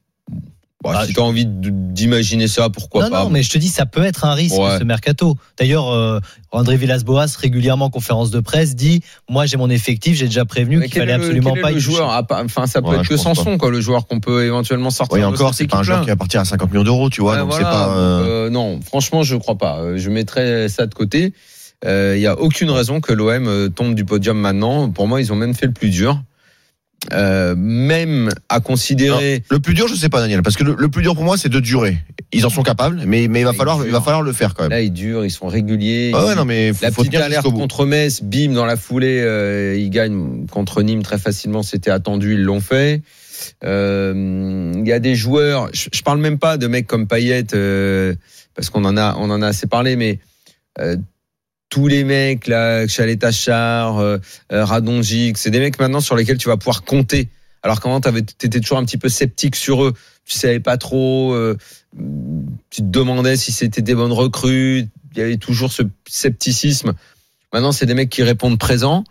Bon, bah, si t'as envie d'imaginer ça, pourquoi non, pas. Non, mais je te dis, ça peut être un risque, ouais. ce mercato. D'ailleurs, euh, André Villas-Boas, régulièrement en conférence de presse, dit, moi, j'ai mon effectif, j'ai déjà prévenu mais qu'il fallait le, absolument quel pas est le y joueur, à, enfin, ça peut ouais, être que Sanson, quoi, le joueur qu'on peut éventuellement sortir. Oui, encore, c'est pas un joueur qui va partir à cinquante millions d'euros, tu vois, ouais, donc voilà, c'est pas, euh... euh, non, franchement, je crois pas. Je mettrais ça de côté. Il euh, y a aucune raison que l'O M tombe du podium maintenant. Pour moi, ils ont même fait le plus dur. Euh, même à considérer. Non, le plus dur, je sais pas, Daniel, parce que le, le plus dur pour moi, c'est de durer. Ils en sont capables, mais mais il va falloir, il va falloir le faire quand même. Là, ils durent, ils sont réguliers. Ah ouais, non, mais faut, la faut petite alerte contre Metz, bim, dans la foulée, euh, ils gagnent contre Nîmes très facilement. C'était attendu, ils l'ont fait. Il euh, y a des joueurs. Je, je parle même pas de mecs comme Payet, euh, parce qu'on en a, on en a assez parlé, mais euh, tous les mecs là, Chalet-Tachard, euh, Radonjic, c'est des mecs maintenant sur lesquels tu vas pouvoir compter. Alors qu'avant, t'étais toujours un petit peu sceptique sur eux. Tu savais pas trop. Euh, tu te demandais si c'était des bonnes recrues. Il y avait toujours ce scepticisme. Maintenant, c'est des mecs qui répondent présent.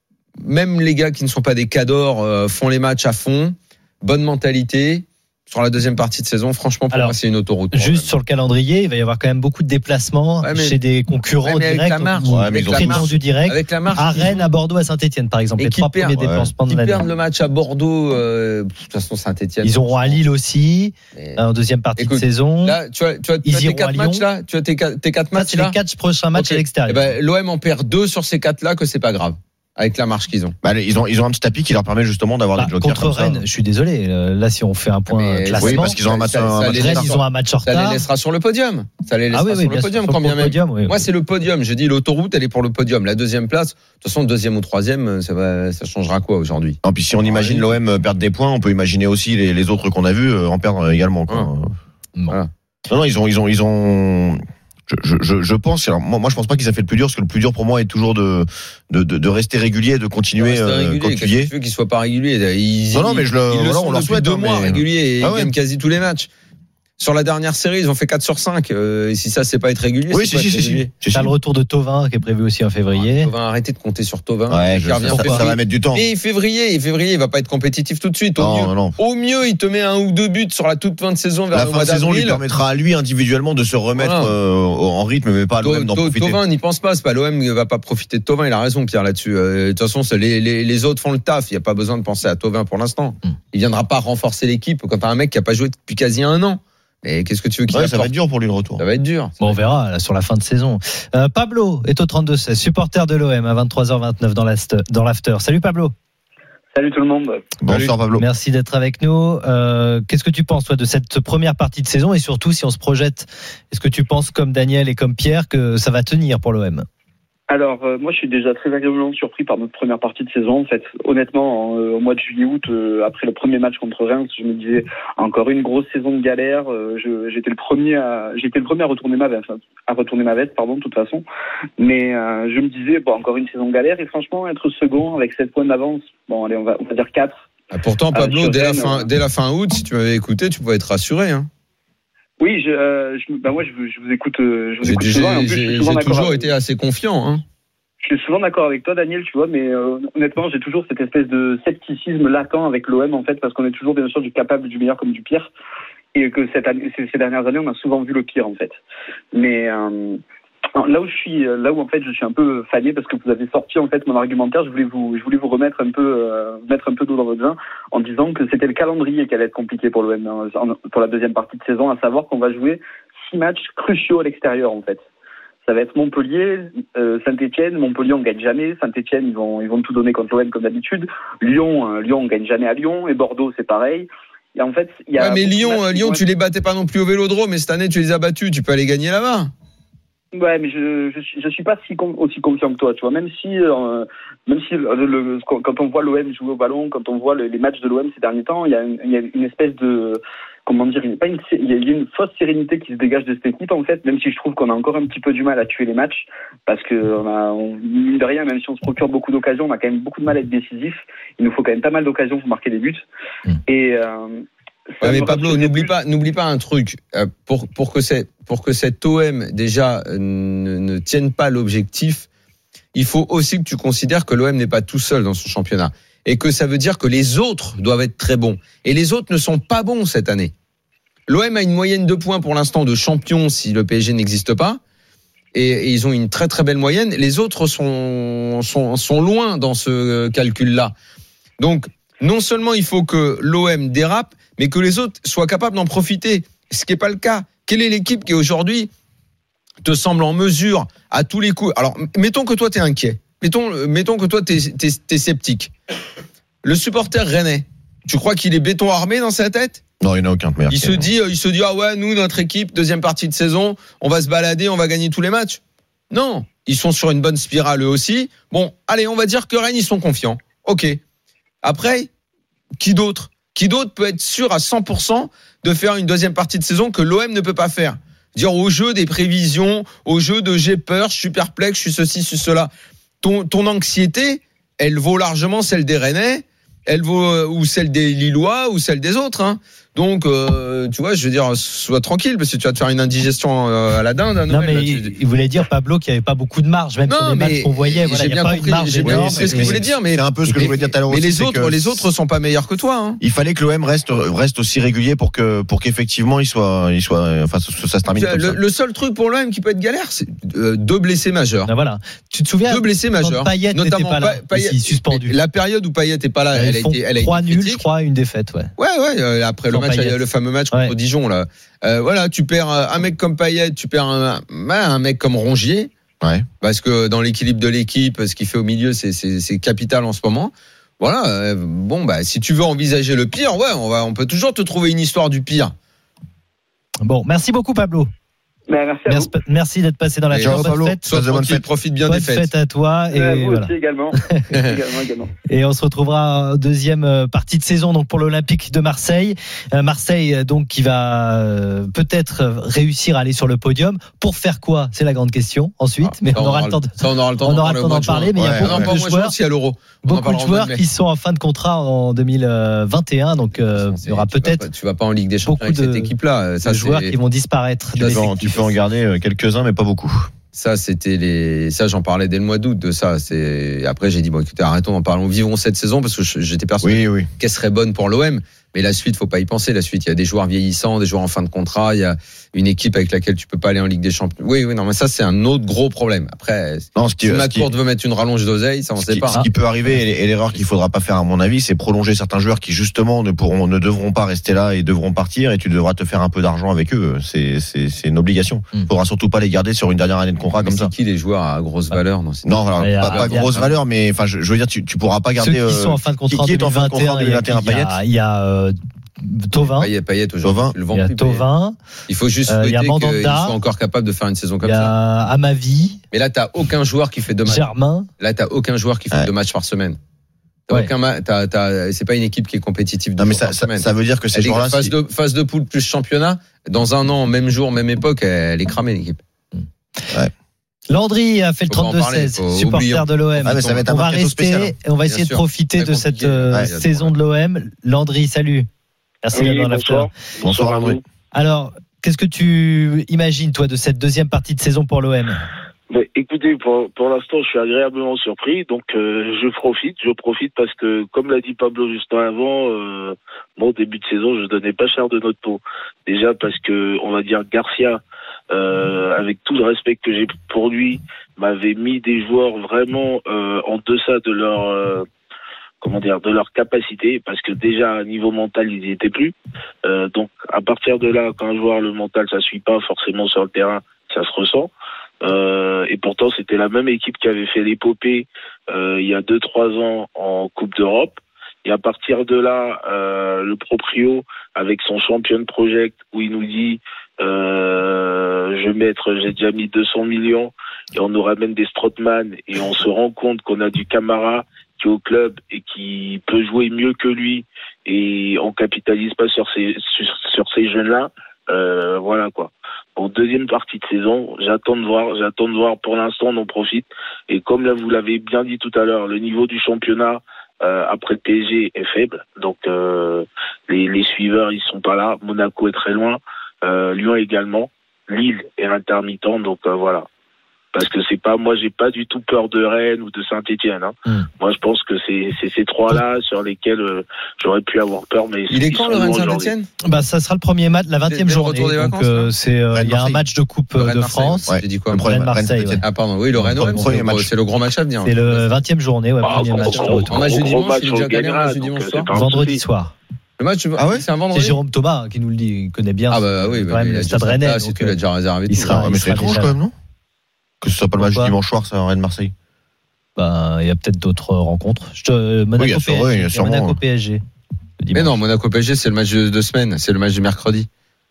Même les gars qui ne sont pas des cadors euh, font les matchs à fond. Bonne mentalité. Sur la deuxième partie de saison, franchement, pour Alors, moi, c'est une autoroute. Juste sur le calendrier, il va y avoir quand même beaucoup de déplacements ouais, mais, chez des concurrents ouais, directs. Ouais, avec la marche du direct. Avec la marche, à Rennes, à Bordeaux, à Saint-Etienne, par exemple. Et les trois perd, premiers ouais. déplacements de l'année. Ils perdent le match à Bordeaux. Euh, de toute façon, Saint-Etienne. Ils auront à Lille aussi, et... en deuxième partie Écoute, de saison. Là, tu as, tu as, tu as tes quatre matchs là. Tu as tes quatre, tes quatre matchs c'est là. Les quatre prochains matchs okay. à l'extérieur. Eh ben, l'O M en perd deux sur ces quatre là, que c'est pas grave. Avec la marche qu'ils ont. Bah, ils ont, ils ont un petit tapis qui leur permet justement d'avoir bah, des jokers. Contre Rennes, je suis désolé. Là, si on fait un point mais classement. Oui, parce qu'ils ont un match, ça, un ça match Rennes, ils ont un match en retard. Ça les laissera sur le podium. Ça les laissera ah, oui, oui, sur le podium, quand bien même. Podium, oui, Moi, oui. c'est le podium. J'ai dit l'autoroute, elle est pour le podium. La deuxième place, de toute façon, deuxième ou troisième, ça va, ça changera quoi aujourd'hui? Non, puis si on imagine l'O M perdre des points, on peut imaginer aussi les, les autres qu'on a vus en perdre également, quoi. Ah. Voilà. Non, non, ils ont, ils ont, ils ont. Je, je, je pense. Alors moi, moi, je pense pas qu'ils aient fait le plus dur, parce que le plus dur pour moi est toujours de de, de, de rester régulier, de continuer. Euh, régulier. Qu'est-ce que tu veux qu'ils soient pas réguliers? Ils, non, non, mais je le. Ils voilà, le sont on leur depuis souhaite deux mais... mois réguliers et ah ils ouais. gagnent quasi tous les matchs. Sur la dernière série, ils ont fait quatre sur cinq. Euh, et si ça, c'est pas être régulier, oui, c'est si, si, régulier. Si, si. T'as le retour de Thauvin qui est prévu aussi en février. Ah, Thauvin, arrêtez de compter sur Thauvin. Ouais, je, ça, ça, ça va mettre du temps. Et février, et février, il va pas être compétitif tout de suite. Au, non, mieux, non. au mieux, il te met un ou deux buts sur la toute fin de saison vers la le fin mois de saison d'avril. lui permettra à lui individuellement de se remettre voilà. euh, en rythme, mais pas à l'O M d'en profiter. Thauvin n'y pense pas, c'est pas l'O M qui va pas profiter de Thauvin. Il a raison, Pierre, là-dessus. Euh, de toute façon, c'est les, les, les autres font le taf. Il y a pas besoin de penser à Thauvin pour l'instant. Mm. Il viendra pas renforcer l'équipe quand t'as un mec qui a pas joué depuis quasi un an. Et qu'est-ce que tu veux qu'il ouais, apporte? Ça va être dur pour lui le retour. Ça va être dur. Bon, on verra là, sur la fin de saison. Euh, Pablo est au trente-deux seize, supporter de l'O M à vingt-trois heures vingt-neuf dans l'after. Salut Pablo. Salut tout le monde. Bonsoir Pablo. Merci d'être avec nous. Euh, qu'est-ce que tu penses toi de cette première partie de saison et surtout si on se projette, est-ce que tu penses comme Daniel et comme Pierre que ça va tenir pour l'O M? Alors, euh, moi, je suis déjà très agréablement surpris par notre première partie de saison. En fait, honnêtement, en, euh, au mois de juillet-août, euh, après le premier match contre Reims, je me disais encore une grosse saison de galère. Euh, je, j'étais le premier à, j'étais le premier à retourner ma veste, à retourner ma veste, pardon, de toute façon. Mais euh, je me disais, bon, encore une saison de galère. Et franchement, être second avec sept points d'avance, bon, allez, on va, on va dire quatre. Ah, pourtant, Pablo, euh, dès la fin, euh, dès la fin août, si tu m'avais écouté, tu pouvais être rassuré, hein. Oui, je, euh, je, bah moi, je, je vous écoute. Je vous j'ai écoute j'ai, souvent, et en plus, j'ai, je suis souvent j'ai toujours avec... été assez confiant, hein. Je suis souvent d'accord avec toi, Daniel, tu vois, mais euh, honnêtement, j'ai toujours cette espèce de scepticisme latent avec l'O M, en fait, parce qu'on est toujours bien sûr du capable, du meilleur comme du pire, et que cette année, ces, ces dernières années, on a souvent vu le pire, en fait. Mais euh, Non, là où je suis, là où en fait je suis un peu fané parce que vous avez sorti en fait mon argumentaire, je voulais vous, je voulais vous remettre un peu, euh, mettre un peu d'eau dans votre vin en disant que c'était le calendrier qui allait être compliqué pour l'O M hein, pour la deuxième partie de saison, à savoir qu'on va jouer six matchs cruciaux à l'extérieur en fait. Ça va être Montpellier, euh, Saint-Etienne. Montpellier, on gagne jamais. Saint-Etienne, ils vont, ils vont tout donner contre l'O M comme d'habitude. Lyon, euh, Lyon, on gagne jamais à Lyon. Et Bordeaux, c'est pareil. Et en fait, il y a. Ouais, mais Lyon, Lyon, tu les battais pas non plus au Vélodrome, mais cette année, tu les as battus. Tu peux aller gagner là-bas. Ouais, mais je je suis je suis pas si com- aussi confiant que toi, tu vois. Même si euh, même si le, le, quand on voit l'O M jouer au ballon, quand on voit le, les matchs de l'O M ces derniers temps, il y a une, il y a une espèce de comment dire, il y a pas une il y a une fausse sérénité qui se dégage de cette équipe en fait. Même si je trouve qu'on a encore un petit peu du mal à tuer les matchs, parce que on a on, mine de rien, même si on se procure beaucoup d'occasions, on a quand même beaucoup de mal à être décisif. Il nous faut quand même pas mal d'occasions pour marquer des buts. Mmh. Et euh, Ouais, mais Pablo, n'oublie pas, n'oublie pas un truc. Euh, pour pour que c'est pour que cet O M déjà euh, ne, ne tienne pas l'objectif, il faut aussi que tu considères que l'O M n'est pas tout seul dans son championnat et que ça veut dire que les autres doivent être très bons et les autres ne sont pas bons cette année. L'O M a une moyenne de points pour l'instant de champion si le P S G n'existe pas et, et ils ont une très très belle moyenne. Les autres sont sont sont loin dans ce calcul-là. Donc non seulement il faut que l'O M dérape, mais que les autres soient capables d'en profiter, ce qui n'est pas le cas. Quelle est l'équipe qui aujourd'hui te semble en mesure à tous les coups? Alors, mettons que toi t'es inquiet, mettons, mettons que toi t'es, t'es, t'es sceptique. Le supporter rennais, tu crois qu'il est béton armé dans sa tête? Non, il n'y en a aucun. Il se dit, il se dit, ah ouais, nous notre équipe, deuxième partie de saison, on va se balader, on va gagner tous les matchs. Non, ils sont sur une bonne spirale eux aussi. Bon, allez, on va dire que Rennes ils sont confiants. Ok. Après, qui d'autre? Qui d'autre peut être sûr à cent pour cent de faire une deuxième partie de saison que l'O M ne peut pas faire? Dire au jeu des prévisions, au jeu de j'ai peur, je suis perplexe, je suis ceci, je suis cela. Ton, ton anxiété, elle vaut largement celle des Rennais, elle vaut euh, ou celle des Lillois ou celle des autres. Hein. Donc, euh, tu vois, je veux dire, sois tranquille parce que tu vas te faire une indigestion euh, à la dinde. À non, mais là, tu... il, il voulait dire, Pablo, qu'il n'y avait pas beaucoup de marge, même non, sur les matchs qu'on voyait. Voilà, il n'y a pas compris, une marge j'ai énorme. Bien, c'est ce que je voulais dire, mais c'est un peu ce que mais, je voulais dire tout à l'heure. Mais aussi, les autres, les autres sont pas meilleurs que toi. Hein. Il fallait que l'O M reste reste aussi régulier pour que pour qu'effectivement il soit il soit enfin ça se termine. Le, comme ça. le seul truc pour l'O M qui peut être galère, c'est euh, deux blessés majeurs. Ben voilà. Tu te souviens? Deux blessés majeurs. Payet notamment pas là, Payet, ici, suspendu. La période où Payet n'est pas là, elle a été, elle a été trois nuls, je crois, une défaite, ouais. Ouais, ouais. Euh, après le match, le fameux match contre ouais. Dijon là. Euh, voilà, tu perds un mec comme Payet, tu perds un, un mec comme Rongier, ouais. Parce que dans l'équilibre de l'équipe, ce qu'il fait au milieu, c'est, c'est, c'est capital en ce moment. Voilà, euh, bon bah si tu veux envisager le pire, ouais, on va, on peut toujours te trouver une histoire du pire. Bon, merci beaucoup Pablo. Ben, merci, merci, merci d'être passé dans la show. Bonne fête. Sois tranquille, profite bien bonne des fêtes. Bonne fête à toi. Et euh, vous voilà. aussi également. également, également. Et on se retrouvera en deuxième partie de saison donc pour l'Olympique de Marseille. Euh, Marseille donc qui va euh, peut-être réussir à aller sur le podium. Pour faire quoi? C'est la grande question. Ensuite, ah, mais on aura le temps de, ça, on aura le temps on aura le temps d'en parler. Mais il y a beaucoup de joueurs, si à l'Euro. beaucoup de joueurs qui sont en fin de contrat en deux mille vingt et un. Donc euh, il y aura peut-être. Tu vas pas en Ligue des Champions avec cette équipe-là. Ça, joueurs qui vont disparaître. Tu peux en garder quelques-uns, mais pas beaucoup. Ça, c'était les. Ça, j'en parlais dès le mois d'août de ça. C'est. Après, j'ai dit bon, écoutez, arrêtons d'en parler. Vivons cette saison parce que j'étais persuadé oui, oui. qu'elle serait bonne pour l'O M. Mais la suite, faut pas y penser. La suite, il y a des joueurs vieillissants, des joueurs en fin de contrat. Il y a une équipe avec laquelle tu peux pas aller en Ligue des Champions. Oui, oui, non, mais ça, c'est un autre gros problème. Après, non, ce qui, si McCourt veut mettre une rallonge d'oseille, ça, on ce sait qui, pas. Ce qui peut arriver et l'erreur qu'il faudra pas faire, à mon avis, c'est prolonger certains joueurs qui justement ne pourront, ne devront pas rester là et devront partir. Et tu devras te faire un peu d'argent avec eux. C'est, c'est, c'est une obligation. Il mm. faudra surtout pas les garder sur une dernière année de contrat mais comme c'est ça. Qui les joueurs à grosse valeur? Non, non alors, pas, pas grosse valeur, mais enfin, je, je veux dire, tu, tu pourras pas garder. Ceux qui sont en fin de contrat en deux mille vingt et un, Payet. Il y a Thauvin, Payet, Payet aujourd'hui, le vent il y a Thauvin, il faut juste souhaiter euh, qu'il soit encore capable de faire une saison comme ça. Il y a Amavi. Mais là, t'as aucun joueur qui fait deux matchs. Germain. Là, t'as aucun joueur qui fait ouais. deux matchs par semaine. T'as ouais. aucun, t'as, t'as, c'est pas une équipe qui est compétitive. Non, mais ça, ça, ça veut dire que ces joueurs-là, phase si... de phase de poule plus championnat, dans un an, même jour, même époque, elle est cramée l'équipe. Ouais. Landry a fait le trente-deux seize, supporter de l'O M. Ah, ça va être un on va rester spécial. et on va essayer de profiter de cette euh, saison de l'O M. Landry, salut. Merci oui, d'être dans bonsoir. Bonsoir Landry. Alors, qu'est-ce que tu imagines toi de cette deuxième partie de saison pour l'O M? Mais écoutez, pour, pour l'instant, je suis agréablement surpris, donc euh, je profite, je profite parce que, comme l'a dit Pablo juste avant, euh, moi au début de saison, je donnais pas cher de notre peau. Déjà parce que, on va dire, Garcia euh, avec tout le respect que j'ai pour lui, m'avait mis des joueurs vraiment euh, en deçà de leur euh, comment dire, de leur capacité, parce que déjà à niveau mental ils y étaient plus. Euh, donc à partir de là, quand un joueur le mental ça suit pas forcément sur le terrain, ça se ressent. Euh, et pourtant c'était la même équipe qui avait fait l'épopée euh, il y a deux trois ans en Coupe d'Europe. Et à partir de là, euh, le proprio avec son champion project où il nous dit euh, je vais mettre, j'ai déjà mis deux cents millions et on nous ramène des Strootman et on se rend compte qu'on a du Camara qui est au club et qui peut jouer mieux que lui et on capitalise pas sur ces sur, sur ces jeunes-là. Euh, voilà quoi. Pour deuxième partie de saison, j'attends de voir, j'attends de voir. Pour l'instant, on en profite. Et comme là vous l'avez bien dit tout à l'heure, le niveau du championnat euh, après le P S G est faible. Donc euh, les, les suiveurs ils sont pas là. Monaco est très loin, euh, Lyon également, Lille est intermittent. Donc euh, voilà. Parce que c'est pas, moi j'ai pas du tout peur de Rennes ou de Saint-Etienne. Hein. Mm. Moi je pense que c'est, c'est ces trois-là sur lesquels euh, j'aurais pu avoir peur. Mais il est quand le Rennes Saint-Etienne ? Bah ça sera le premier match, la vingtième journée. Donc vacances, euh, c'est, euh, il y a un match de Coupe de France. Ouais. J'ai dit quoi ? Le Rennes Marseille. Ouais. Ah pardon, oui le Rennes. C'est le grand match à venir. C'est le vingtième journée, ouais, ah, premier match. Un match du dimanche, il est déjà gagné un match du dimanche soir. Vendredi soir. Le match, ah ouais, c'est un vendredi. C'est Jérôme Thomas qui nous le dit, il connaît bien. Ah bah oui, quand même le Stade Rennais. C'est qu'il a déjà réservé. Il sera, mais c'est étrange quand même, non ? Que ce soit pas le match du dimanche soir, ça Rennes-Marseille. Bah, il y a peut-être d'autres rencontres. Je te, Monaco, oui, P S G, oui, sûrement, Monaco P S G. Mais non, Monaco P S G, c'est le match de deux semaines. C'est le match du mercredi.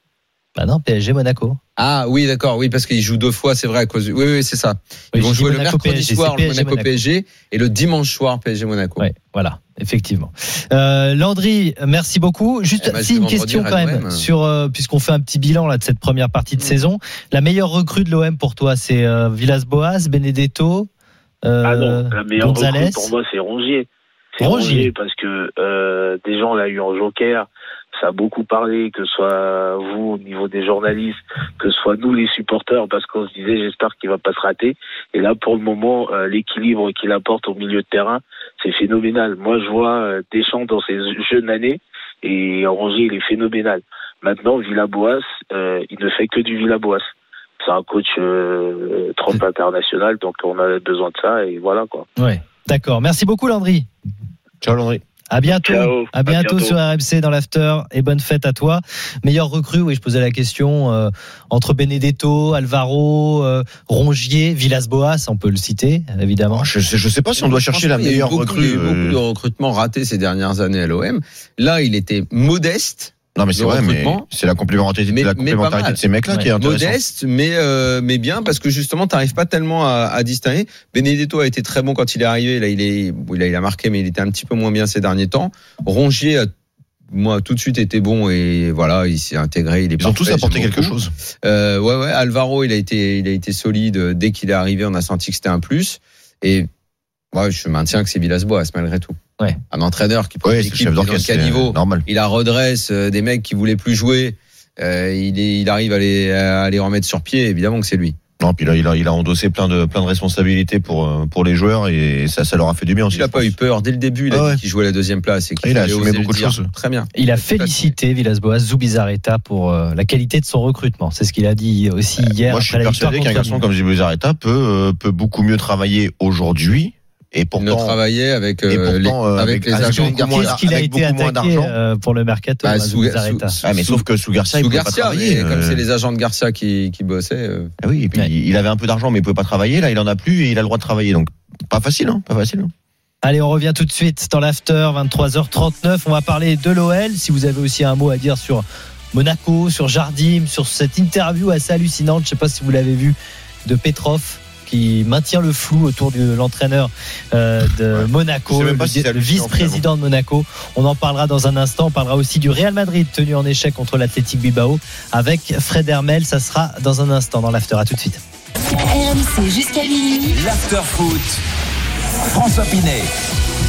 Bah non, P S G Monaco. Ah oui, d'accord, oui, parce qu'ils jouent deux fois, c'est vrai, à cause du... Oui, oui, c'est ça. Ils oui, vont jouer le mercredi P S G, soir, le Monaco P S G, et le dimanche soir, P S G Monaco. Oui, voilà, effectivement. Euh, Landry, merci beaucoup. Juste, eh ben, si une question quand même, sur, euh, puisqu'on fait un petit bilan là, de cette première partie de mmh. saison. La meilleure recrue de l'O M pour toi, c'est euh, Villas-Boas, Benedetto, euh, ah non, la meilleure Gonzalez. recrue pour moi, c'est Rongier. C'est Rongier, Rongier parce que euh, des gens l'a eu en joker. Ça a beaucoup parlé, que ce soit vous au niveau des journalistes, que ce soit nous les supporters, parce qu'on se disait j'espère qu'il va pas se rater. Et là pour le moment, euh, l'équilibre qu'il apporte au milieu de terrain, c'est phénoménal. Moi je vois euh, Deschamps dans ses jeunes années et Rongier il est phénoménal. Maintenant Villas-Boas, euh, il ne fait que du Villas-Boas. C'est un coach euh, trop international, donc on a besoin de ça et voilà quoi. Ouais, d'accord. Merci beaucoup Landry. Ciao Landry. À bientôt. Ciao, à bientôt, à bientôt sur R M C dans l'after et bonne fête à toi. Meilleure recrue, oui, je posais la question euh, entre Benedetto, Alvaro, euh, Rongier, Villas-Boas, on peut le citer évidemment. Oh, je sais, je sais pas si on doit chercher la meilleure recrue. Il y a eu beaucoup, beaucoup de recrutements ratés ces dernières années à l'O M. Là, il était modeste. Non mais c'est vrai, mais c'est la complémentarité, mais, la complémentarité de ces mecs-là ouais. qui est intéressante. Modeste, mais euh, mais bien parce que justement, t'arrives pas tellement à, à distinguer. Benedetto a été très bon quand il est arrivé. Là, il est, il a, il a marqué, mais il était un petit peu moins bien ces derniers temps. Rongier a, moi, tout de suite été bon et voilà, il s'est intégré. Il est Ils ont tous apporté quelque chose. Euh, ouais, ouais. Alvaro, il a été, il a été solide dès qu'il est arrivé. On a senti que c'était un plus. Et ouais, je maintiens que c'est Villas-Boas malgré tout. Ouais. Un entraîneur qui prend ouais, l'équipe dans le caniveau, normal. Il la redresse euh, des mecs qui voulaient plus jouer, euh, il, est, il arrive à les, à les remettre sur pied, évidemment que c'est lui. Non, puis là, il a, il a endossé plein de, plein de responsabilités pour, pour les joueurs et ça, ça leur a fait du bien aussi. Il n'a pas eu peur dès le début, il a ah ouais. dit qu'il jouait la deuxième place et qu'il il a assumé beaucoup de choses. Très bien. Il a félicité Villas-Boas, Zubizarreta pour euh, la qualité de son recrutement. C'est ce qu'il a dit aussi hier. Moi, je suis persuadé qu'un garçon comme Zubizarreta peut, euh, peut beaucoup mieux travailler aujourd'hui. Et pourtant, il travaillait avec, euh, pourtant, les, avec, avec les agents. Qu'est-ce qu'il a été attaqué euh, pour le mercato bah, sous, sous, ah, mais sauf que sous Garcia, sous il pouvait Garcia, pas travailler. Euh... Comme c'est les agents de Garcia qui, qui bossaient. Euh... Ah oui, et puis ouais. il avait un peu d'argent, mais il pouvait pas travailler. Là, il en a plus et il a le droit de travailler. Donc, pas facile, hein, pas facile. Hein. Allez, on revient tout de suite dans l'after, vingt-trois heures trente-neuf. On va parler de l'O L. Si vous avez aussi un mot à dire sur Monaco, sur Jardim, sur cette interview assez hallucinante, je sais pas si vous l'avez vu, de Petrov, qui maintient le flou autour de l'entraîneur euh, de ouais. Monaco, le, si le vice-président de Monaco. On en parlera dans un instant. On parlera aussi du Real Madrid tenu en échec contre l'Athletic Bilbao avec Fred Hermel. Ça sera dans un instant dans l'after. À tout de suite. R M C jusqu'à minuit. L'after foot. François Pinet.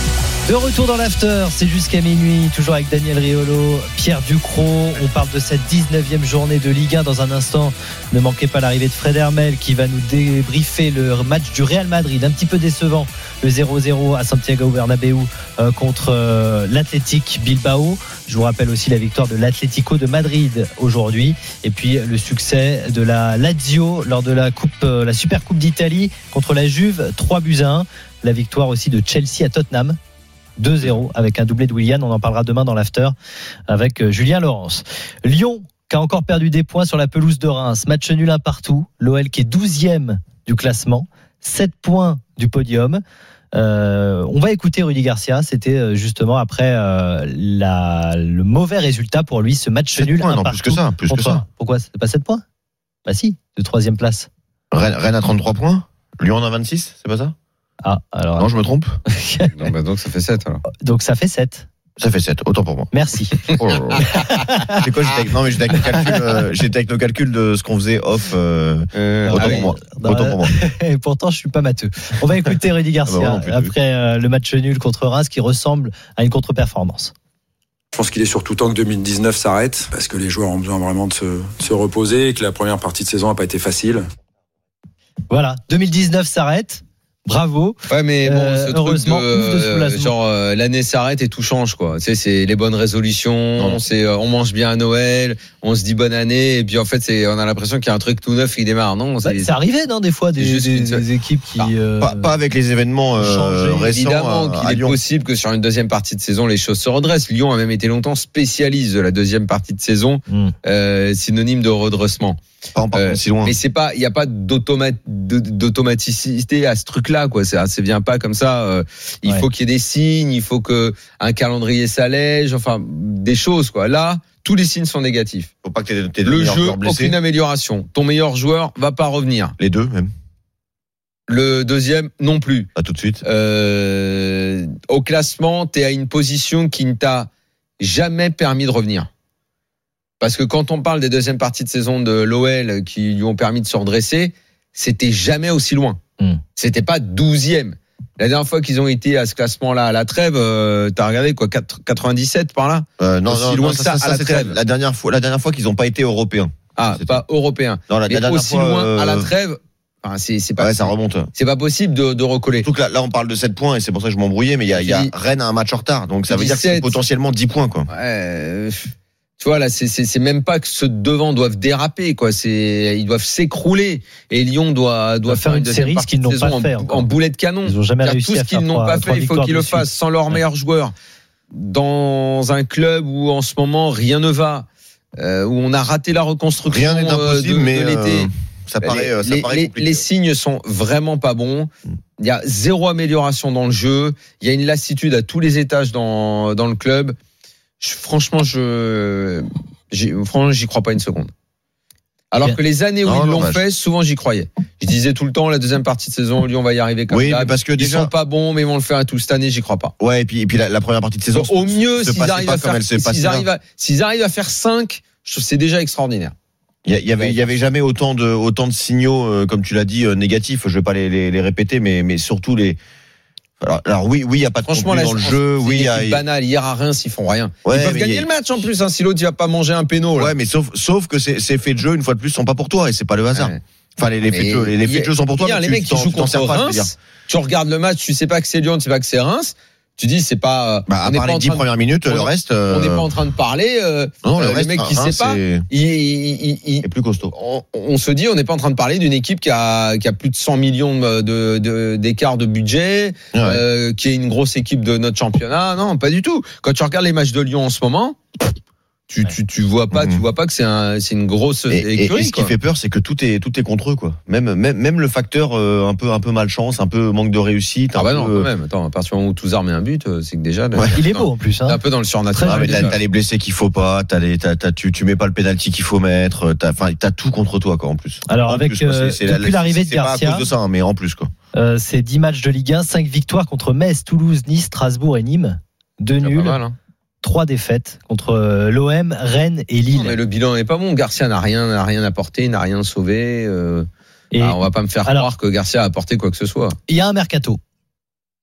De retour dans l'after, c'est jusqu'à minuit, toujours avec Daniel Riolo, Pierre Ducrot. On parle de cette dix-neuvième journée de Ligue un dans un instant. Ne manquez pas l'arrivée de Fred Hermel qui va nous débriefer le match du Real Madrid, un petit peu décevant, le zéro zéro à Santiago Bernabéu euh, contre euh, l'Athletic Bilbao. Je vous rappelle aussi la victoire de l'Atlético de Madrid aujourd'hui, et puis le succès de la Lazio lors de la coupe, euh, la Super Coupe d'Italie contre la Juve, trois buts à un. La victoire aussi de Chelsea à Tottenham, deux zéro avec un doublé de Willian. On en parlera demain dans l'after avec Julien Laurence. Lyon qui a encore perdu des points sur la pelouse de Reims, match nul un partout. L'O L qui est douzième du classement, sept points du podium. Euh, on va écouter Rudy Garcia. C'était justement après euh, la, le mauvais résultat pour lui, ce match nul points, un non, partout. plus que ça, plus que ça. Pourquoi c'est pas sept points? Bah si, de troisième place. Rennes, Rennes a trente-trois points, Lyon en a vingt-six, c'est pas ça? Ah, alors. Non, je me trompe. non, bah donc ça fait sept alors. Donc ça fait sept. Ça fait sept, autant pour moi. Merci. Oh là là. C'est quoi, j'étais avec, non, mais j'étais avec, nos calculs, euh, j'étais avec nos calculs de ce qu'on faisait off. Euh, euh, autant, ah pour oui. moi. Dans autant pour moi. Et pourtant, je suis pas matheux. On va écouter Rudy Garcia ah bah ouais, après euh, le match nul contre Reims qui ressemble à une contre-performance. Je pense qu'il est surtout temps que deux mille dix-neuf s'arrête parce que les joueurs ont besoin vraiment de se, de se reposer et que la première partie de saison n'a pas été facile. Voilà, deux mille dix-neuf s'arrête. Bravo. Ouais, mais bon, euh, ce truc de, de genre euh, l'année s'arrête et tout change quoi. Tu sais, c'est les bonnes résolutions, non. c'est euh, on mange bien à Noël, on se dit bonne année et puis en fait c'est on a l'impression qu'il y a un truc tout neuf qui démarre. Non, c'est, c'est arrivé non des fois des, des, des équipes qui ah, euh, pas, pas avec les événements euh, récents. Évidemment à, qu'il à est Lyon. possible que sur une deuxième partie de saison les choses se redressent. Lyon a même été longtemps spécialiste de la deuxième partie de saison, mm. euh, synonyme de redressement. Pas euh, si loin. Mais c'est pas, il y a pas d'automat, d'automaticité à ce truc-là, quoi. Ça, ça vient pas comme ça. Euh, il ouais. faut qu'il y ait des signes, il faut que un calendrier s'allège, enfin des choses, quoi. Là, tous les signes sont négatifs. Faut pas que t'aies, t'aies le jeu, aucune amélioration. Ton meilleur joueur va pas revenir. Les deux même. Le deuxième non plus. Pas tout de suite. Euh, au classement, t'es à une position qui ne t'a jamais permis de revenir. Parce que quand on parle des deuxièmes parties de saison de l'O L qui lui ont permis de se redresser, c'était jamais aussi loin. Mm. C'était pas douzième. La dernière fois qu'ils ont été à ce classement-là à la trêve, euh, t'as regardé quoi, quatre-vingt-dix-sept par là euh, Non, aussi non, loin non, que ça, ça, ça, à la ça trêve. La dernière fois, la dernière fois qu'ils n'ont pas été européens. Ah, c'était... pas européens. Non, la, mais la aussi fois, loin euh... à la trêve. Enfin, c'est, c'est pas. Ouais, ça remonte. C'est pas possible de, de recoller. Donc là, là, on parle de sept points et c'est pour ça que je m'embrouillais, mais il y a, il y a Rennes a un match en retard, donc ça veut dire que c'est potentiellement dix points, quoi. Ouais. Tu vois, là, c'est, c'est, c'est même pas que ceux de devant doivent déraper, quoi. C'est, ils doivent s'écrouler. Et Lyon doit, doit faire une, une série, ce qu'ils n'ont pas fait. En, en boulet de canon. Ils ont jamais réussi tout ce à qu'ils faire n'ont trois, pas fait, il faut qu'ils le fassent sans leurs ouais. meilleurs joueurs. Dans un club où, en ce moment, rien ne va, euh, où on a raté la reconstruction rien n'est impossible, de, mais de l'été. Euh, ça paraît, les, ça paraît les, les signes sont vraiment pas bons. Il y a zéro amélioration dans le jeu. Il y a une lassitude à tous les étages dans, dans le club. Je, franchement, je, j'y, franchement, j'y crois pas une seconde. Alors Bien. que les années où non, ils l'ont fait, souvent j'y croyais. Je disais tout le temps, la deuxième partie de saison, Lyon va y arriver comme oui, ça. Parce que ils déjà... sont pas bons, mais ils vont le faire et tout. Cette année, j'y crois pas. Ouais, et puis, et puis la, la première partie de saison. Donc, au mieux, s'ils arrivent, à faire, s'ils, arrivent à, s'ils arrivent à faire cinq, je trouve que c'est déjà extraordinaire. Il y, y avait, il y avait jamais autant de, autant de signaux, euh, comme tu l'as dit, euh, négatifs. Je vais pas les, les, les répéter, mais, mais surtout les. Alors, alors oui, oui, il y a pas de franchement dans le jeu. C'est oui, une y a, équipe banale. Hier à Reims, ils font rien. Ouais, ils peuvent gagner a... le match en plus. Hein, si l'autre il va pas manger un péno. Là. Ouais, mais sauf, sauf que ces, ces faits de jeu, une fois de plus, sont pas pour toi et c'est pas le hasard. Ouais. Enfin, les, les faits de jeu, les, les faits de jeu sont pour toi. Hier, les mecs qui jouent contre Reims, tu regardes le match, tu sais pas que c'est Lyon, tu sais pas que c'est Reims. Tu dis c'est pas. Bah, à part les dix premières minutes, le reste. On n'est pas en train de parler. Euh, non, le euh, reste, les mecs qui ne savent pas. Il, il, il, est plus costaud. On, on se dit, on n'est pas en train de parler d'une équipe qui a, qui a plus de cent millions de, de, d'écart de budget, ouais. euh, qui est une grosse équipe de notre championnat. Non, pas du tout. Quand tu regardes les matchs de Lyon en ce moment. Tu, tu, tu vois pas, mmh. tu vois pas que c'est un, c'est une grosse et, écurie. Et, et ce quoi. qui fait peur, c'est que tout est, tout est contre eux, quoi. Même, même, même le facteur euh, un peu, un peu malchance, un peu manque de réussite. Ah bah peu... non, quand même. Attends, à partir du moment où Touzard met un but, c'est que déjà. Ouais. Il est beau en plus. Hein. T'es un peu dans le surnaturel. Ah, mais t'as, t'as les blessés qu'il faut pas, t'as les, t'as, t'as, tu, tu mets pas le penalty qu'il faut mettre. T'as, enfin, t'as tout contre toi, quoi, en plus. Alors en avec plus, quoi, c'est, c'est depuis la, l'arrivée c'est, de Garcia, c'est pas à cause de ça, hein, mais en plus, quoi. Euh, c'est dix matchs de Ligue un, cinq victoires contre Metz, Toulouse, Nice, Strasbourg et Nîmes, deux nuls. Mal, hein. Trois défaites contre l'O M, Rennes et Lille. Non, mais le bilan n'est pas bon. Garcia n'a rien, n'a rien apporté, n'a rien sauvé. Euh... Et ah, on va pas me faire alors, croire que Garcia a apporté quoi que ce soit. Il y a un mercato.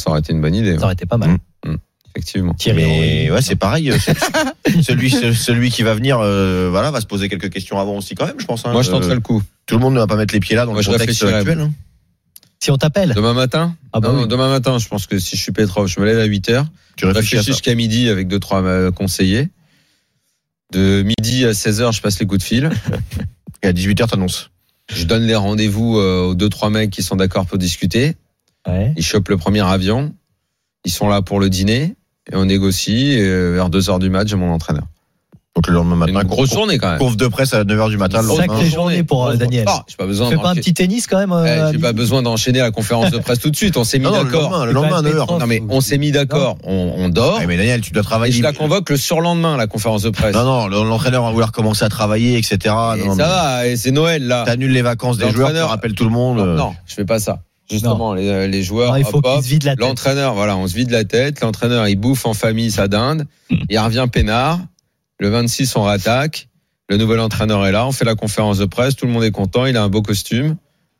ça aurait été une bonne idée. Ça aurait été pas mal. Mmh. Effectivement. Mais ouais, c'est pareil. celui, celui qui va venir, euh, voilà, va se poser quelques questions avant aussi quand même, je pense. Hein. Moi, je tenterai le coup. Tout le monde ne va pas mettre les pieds là dans Moi, le contexte actuel. Hein. Si on t'appelle demain matin. Ah bah non, oui. demain matin, je pense que si je suis Petrov, je me lève à huit heures. Tu réfléchis, réfléchis jusqu'à midi avec deux trois conseillers. De midi à seize heures, je passe les coups de fil. Et à dix-huit heures, t'annonces. Je donne les rendez-vous aux deux trois mecs qui sont d'accord pour discuter. Ouais. Ils chopent le premier avion. Ils sont là pour le dîner. Et on négocie. Et vers deux heures du match, j'ai mon entraîneur. Donc le lendemain matin, une grosse journée quand même. Conf de presse à neuf heures du matin. Sacrée journée pour euh, Daniel. Ah, j'ai pas besoin. Tu fais pas un petit tennis quand même euh, eh, J'ai pas besoin d'enchaîner la conférence de presse tout de suite. On s'est mis non, non, d'accord. Le lendemain, le lendemain à neuf heures. Non mais on s'est mis d'accord. On, on dort. Ouais, mais Daniel, tu dois travailler. Et je la convoque le surlendemain la conférence de presse. Non non, l'entraîneur va vouloir commencer à travailler, et cetera. Et non, ça mais... va. Et c'est Noël là. T'annules les vacances des joueurs. Tu rappelles tout le monde. Non, non, je fais pas ça. Justement, les, les joueurs, non, il faut hop, qu'ils se vident la tête. L'entraîneur, voilà, on se vide la tête. L'entraîneur, il bouffe en famille sa dinde. Il revient peinard. Le vingt-six, on rattaque. Le nouvel entraîneur est là. On fait la conférence de presse. Tout le monde est content. Il a un beau costume.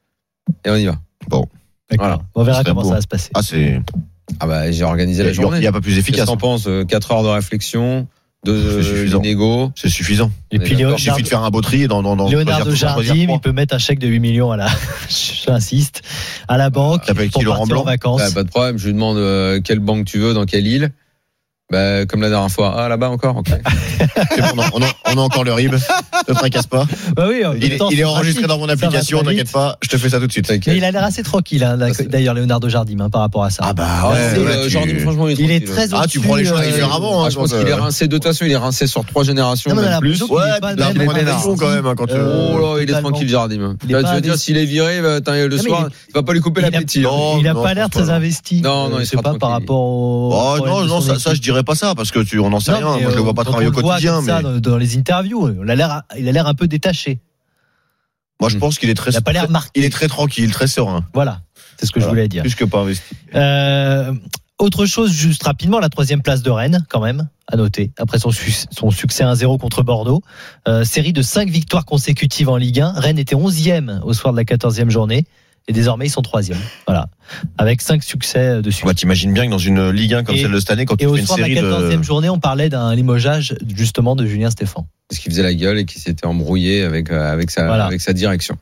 Et on y va. Bon. Voilà. On verra comment beau. ça va se passer. Ah, c'est. Ah, bah, j'ai organisé la journée. Il n'y a pas plus efficace. Qu'est-ce que t'en penses? quatre heures de réflexion. De négo. C'est suffisant. Et puis, il suffit de faire un beau tri dans, dans, dans Leonardo Jardim, il peut mettre un chèque de huit millions à la, j'insiste, à la banque. T'appelles qui, Laurent Blanc? En vacances. Bah, pas de problème. Je lui demande euh, quelle banque tu veux, dans quelle île. Bah, comme la dernière fois. Ah, là-bas encore, ok. C'est bon, on, a, on a encore le R I B. Ne te tracasse pas. Bah oui, il, est, il est enregistré dans mon application, t'inquiète pas. Je te fais ça tout de suite. Mais il a l'air assez tranquille, hein, d'ailleurs, Leonardo Jardim, hein, par rapport à ça. Ah bah ouais. ouais, ouais, Jardim, franchement, il est, il est très Ah, tu prends les choses différemment. Ah, je pense qu'il est rincé. De toute façon, il est rincé sur trois générations. Non, même plus. Ouais, il a moins d'énergie quand même. Quand oh là, il est tranquille, Jardim. Tu veux dire, s'il est viré, le soir, tu vas pas lui couper l'appétit. Il a pas l'air très investi. Non, non, il sait pas par rapport au. Oh non, non, ça, je dirais pas ça parce que tu, on n'en sait rien. Moi, je le vois pas travailler au quotidien. Mais dans les interviews, il a l'air, il a l'air un peu détaché. Moi, je pense qu'il est très, il a pas l'air marqué. Il est très tranquille, très serein. Voilà, c'est ce que voilà. je voulais dire. Plus que pas investi. Euh, autre chose, juste rapidement, la troisième place de Rennes, quand même, à noter, après son, su- son succès un zéro contre Bordeaux. Euh, série de cinq victoires consécutives en Ligue un. Rennes était onzième au soir de la quatorzième journée. Et désormais, ils sont troisième. Voilà. Avec cinq succès dessus. Bah, t'imagines bien que dans une Ligue un comme et, celle de cette année, quand tu fais une série de... Et au soir de la quatorzième journée, on parlait d'un limogeage, justement, de Julien Stéphan. Parce qu'il faisait la gueule et qu'il s'était embrouillé avec, avec, sa, voilà. avec sa direction.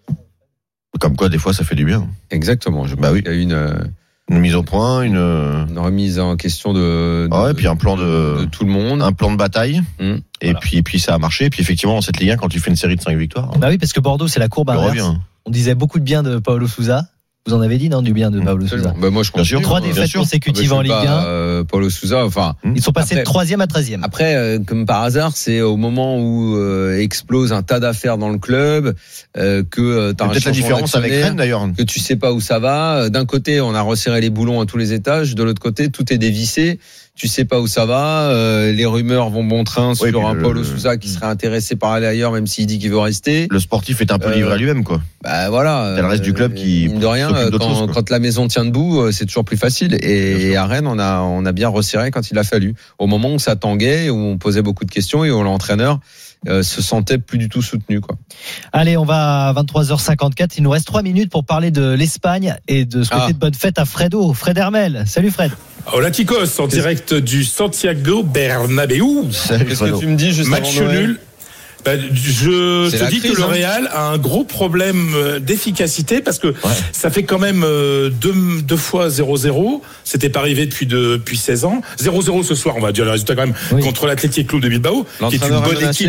Comme quoi, des fois, ça fait du bien. Exactement. Je bah oui. Il y a eu une... Une mise au point, une... une remise en question de, de ah ouais, puis un plan de, de tout le monde, un plan de bataille. Mmh. Et voilà. puis, puis ça a marché. Et puis effectivement, dans cette Ligue un, quand tu fais une série de cinq victoires. Bah oui, parce que Bordeaux, c'est la courbe inverse. On disait beaucoup de bien de Paulo Sousa. Vous en avez dit, non, du bien de Paulo Sousa. Bah moi, je bien sûr. Trois défaites consécutives ah bah, en Ligue un. Euh, Paulo Sousa, enfin. Ils sont passés de troisième à treizième. Après, euh, comme par hasard, c'est au moment où euh, explose un tas d'affaires dans le club, euh, que euh, t'as un peut-être la différence avec Rennes d'ailleurs. Que tu sais pas où ça va. D'un côté, on a resserré les boulons à tous les étages. De l'autre côté, tout est dévissé. Tu sais pas où ça va. Euh, les rumeurs vont bon train sur oui, un Paulo le... Sousa qui serait intéressé par aller ailleurs, même s'il dit qu'il veut rester. Le sportif est un peu livré euh, à lui-même, quoi. Bah voilà. C'est le reste euh, du club qui. Mine de rien, quand, choses, quand la maison tient debout, c'est toujours plus facile. Et, et à Rennes, on a on a bien resserré quand il a fallu. Au moment où ça tanguait, où on posait beaucoup de questions et où l'entraîneur Euh, se sentait plus du tout soutenu, quoi. Allez, on va à vingt-trois heures cinquante-quatre. Il nous reste trois minutes pour parler de l'Espagne et de souhaiter ah. de bonnes fêtes à Fredo. Fred Hermel. Salut Fred. Hola Ticos, en direct du Santiago Bernabéu. Qu'est-ce que tu me dis juste Match avant Noël ? nul. Ben, je c'est te dis crise, que le hein. Real a un gros problème d'efficacité parce que ouais. ça fait quand même deux, deux fois zéro zéro. C'était pas arrivé depuis, de, depuis seize ans. zéro zéro ce soir, on va dire le résultat quand même, oui. contre l'Athletic Club de Bilbao, qui est une bonne équipe.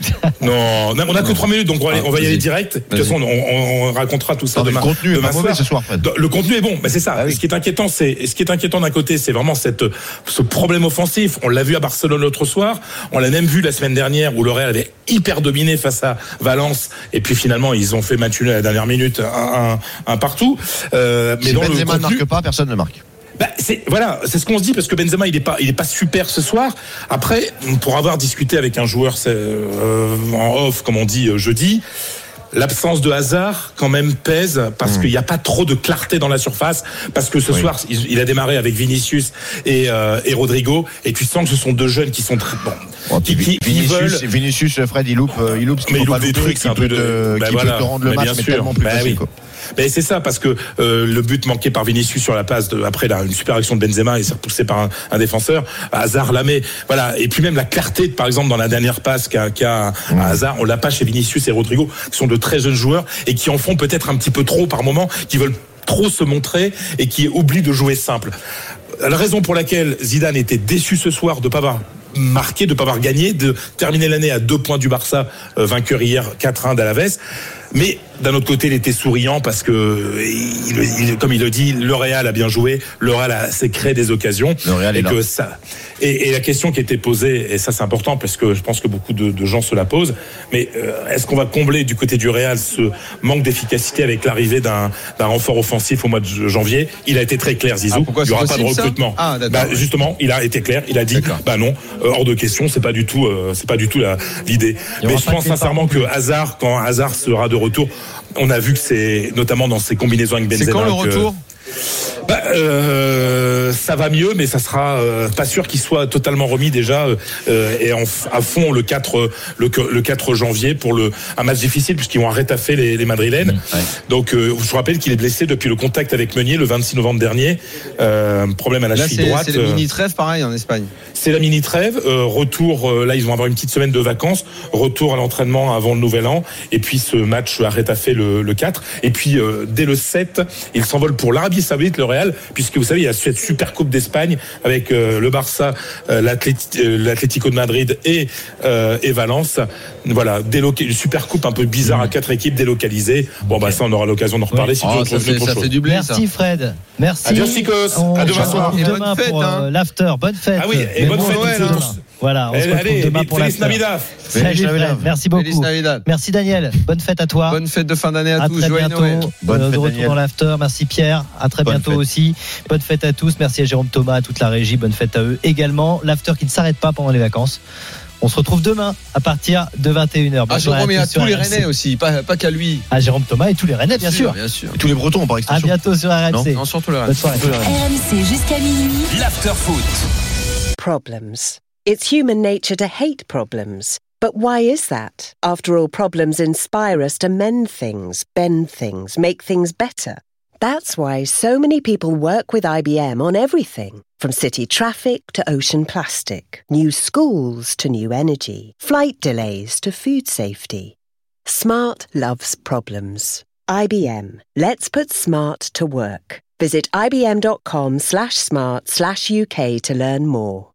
Non, on a que trois minutes, donc on va, aller, on va y aller direct. De toute façon, on, on racontera tout ça non, demain. Le contenu demain est pas mauvais ce soir, Fred. Le contenu est bon, mais c'est ça. Ah oui. Ce qui est inquiétant, c'est ce qui est inquiétant d'un côté, c'est vraiment cette ce problème offensif. On l'a vu à Barcelone l'autre soir, on l'a même vu la semaine dernière où le Real avait hyper dominé face à Valence, et puis finalement ils ont fait match nul à la dernière minute, un, un, un partout. Euh, mais si dans Benzema le contenu, ne marque pas, personne ne marque. Bah, c'est, voilà, c'est ce qu'on se dit parce que Benzema il est pas, il est pas super ce soir. Après, pour avoir discuté avec un joueur euh, en off, comme on dit euh, jeudi, l'absence de Hazard quand même pèse parce mmh. qu'il n'y a pas trop de clarté dans la surface. Parce que ce oui. soir, il, il a démarré avec Vinicius et, euh, et Rodrigo, et tu sens que ce sont deux jeunes qui sont très bons. Bon, qui, qui, Vinicius, veulent... Vinicius, Fred, il loupe, il loupe, ce mais il loupe des trucs, qui peut, de... te, bah qui voilà. peut te rendre le mais match, mais tellement plus bah facile. Oui. Mais c'est ça, parce que euh, le but manqué par Vinicius sur la passe de, après là, une super action de Benzema et c'est repoussé par un, un défenseur. Hazard la met. Voilà. Et puis même la clarté, par exemple, dans la dernière passe qu'a, qu'a mmh. Hazard, on l'a pas chez Vinicius et Rodrigo, qui sont de très jeunes joueurs et qui en font peut-être un petit peu trop par moment, qui veulent trop se montrer et qui oublient de jouer simple. La raison pour laquelle Zidane était déçu ce soir de pas avoir marqué, de pas avoir gagné, de terminer l'année à deux points du Barça, euh, vainqueur hier quatre un d'Alaves. Mais d'un autre côté, il était souriant parce que, il, il, comme il le dit, le Real a bien joué, le Real a, s'est créé des occasions. Le Real et est là. que ça, et, et la question qui était posée, et ça c'est important parce que je pense que beaucoup de, de gens se la posent, mais euh, est-ce qu'on va combler du côté du Real ce manque d'efficacité avec l'arrivée d'un, d'un renfort offensif au mois de janvier? Il a été très clair, Zizou. Ah, pourquoi il n'y aura c'est pas de possible, recrutement. Ah, d'accord. Bah, justement, il a été clair. Il a dit, d'accord. bah non, euh, hors de question. C'est pas du tout, euh, c'est pas du tout la, l'idée. Mais je pense sincèrement que Hazard, quand Hazard sera de retour, on a vu que c'est notamment dans ses combinaisons avec Benzema. C'est quand le retour? Bah, euh, ça va mieux, mais ça sera euh, pas sûr qu'il soit totalement remis déjà euh, et en, à fond le quatre le, le quatre janvier pour le un match difficile puisqu'ils vont rétaffer les, les Madrilènes. Mmh, ouais. Donc euh, je vous rappelle qu'il est blessé depuis le contact avec Meunier le vingt-six novembre dernier. Euh, problème à la là, cheville c'est, droite. C'est la mini trêve pareil en Espagne. C'est la mini trêve. Euh, retour euh, là ils vont avoir une petite semaine de vacances. Retour à l'entraînement avant le Nouvel An et puis ce match à rétaffer le, le quatre. Et puis euh, dès le sept il s'envole pour l'Arabie Saoudite le Real puisque vous savez il y a cette super coupe d'Espagne avec euh, le Barça, euh, l'Atlético, euh, l'Atlético de Madrid et euh, et Valence. Voilà, déloca- une super coupe un peu bizarre mmh. à quatre équipes délocalisées. Bon bah ça on aura l'occasion d'en reparler oui. si oh, tu ça, fait, ça fait du blé. Merci ça. Fred. Merci. Adios chicos. On à demain soir. Et bonne demain fête, pour hein. euh, l'after. Bonne fête. Ah oui, et Mais bonne bon, fête. Noël, Hein. Voilà, on allez, se retrouve allez, demain pour Feliz l'after. Navidad. Salut Fred, merci beaucoup. Feliz Navidad. Merci Daniel. Bonne fête à toi. Bonne fête de fin d'année à, à tous. Très Joyeux bientôt. Noël. Bonne euh, fête, de retour Daniel. dans l'after. Merci Pierre. À très Bonne bientôt fête. aussi. Bonne fête à tous. Merci à Jérôme Thomas, à toute la régie. Bonne fête à eux également. L'after qui ne s'arrête pas pendant les vacances. On se retrouve demain à partir de vingt et une heures. Ah, Jérôme, et à tous les Rennais aussi, pas, pas qu'à lui. À Jérôme Thomas et tous les Rennais, bien, bien sûr. Bien sûr. Et tous les Bretons, par extension. À bientôt sur R M C. Non, non surtout les Rennais. Bonne soirée. R M C jusqu'à minuit. L'after-foot. Problems. It's human nature to hate problems. But why is that? After all, problems inspire us to mend things, bend things, make things better. That's why so many people work with I B M on everything, from city traffic to ocean plastic, new schools to new energy, flight delays to food safety. Smart loves problems. I B M. Let's put smart to work. Visit ibm.com slash smart slash UK to learn more.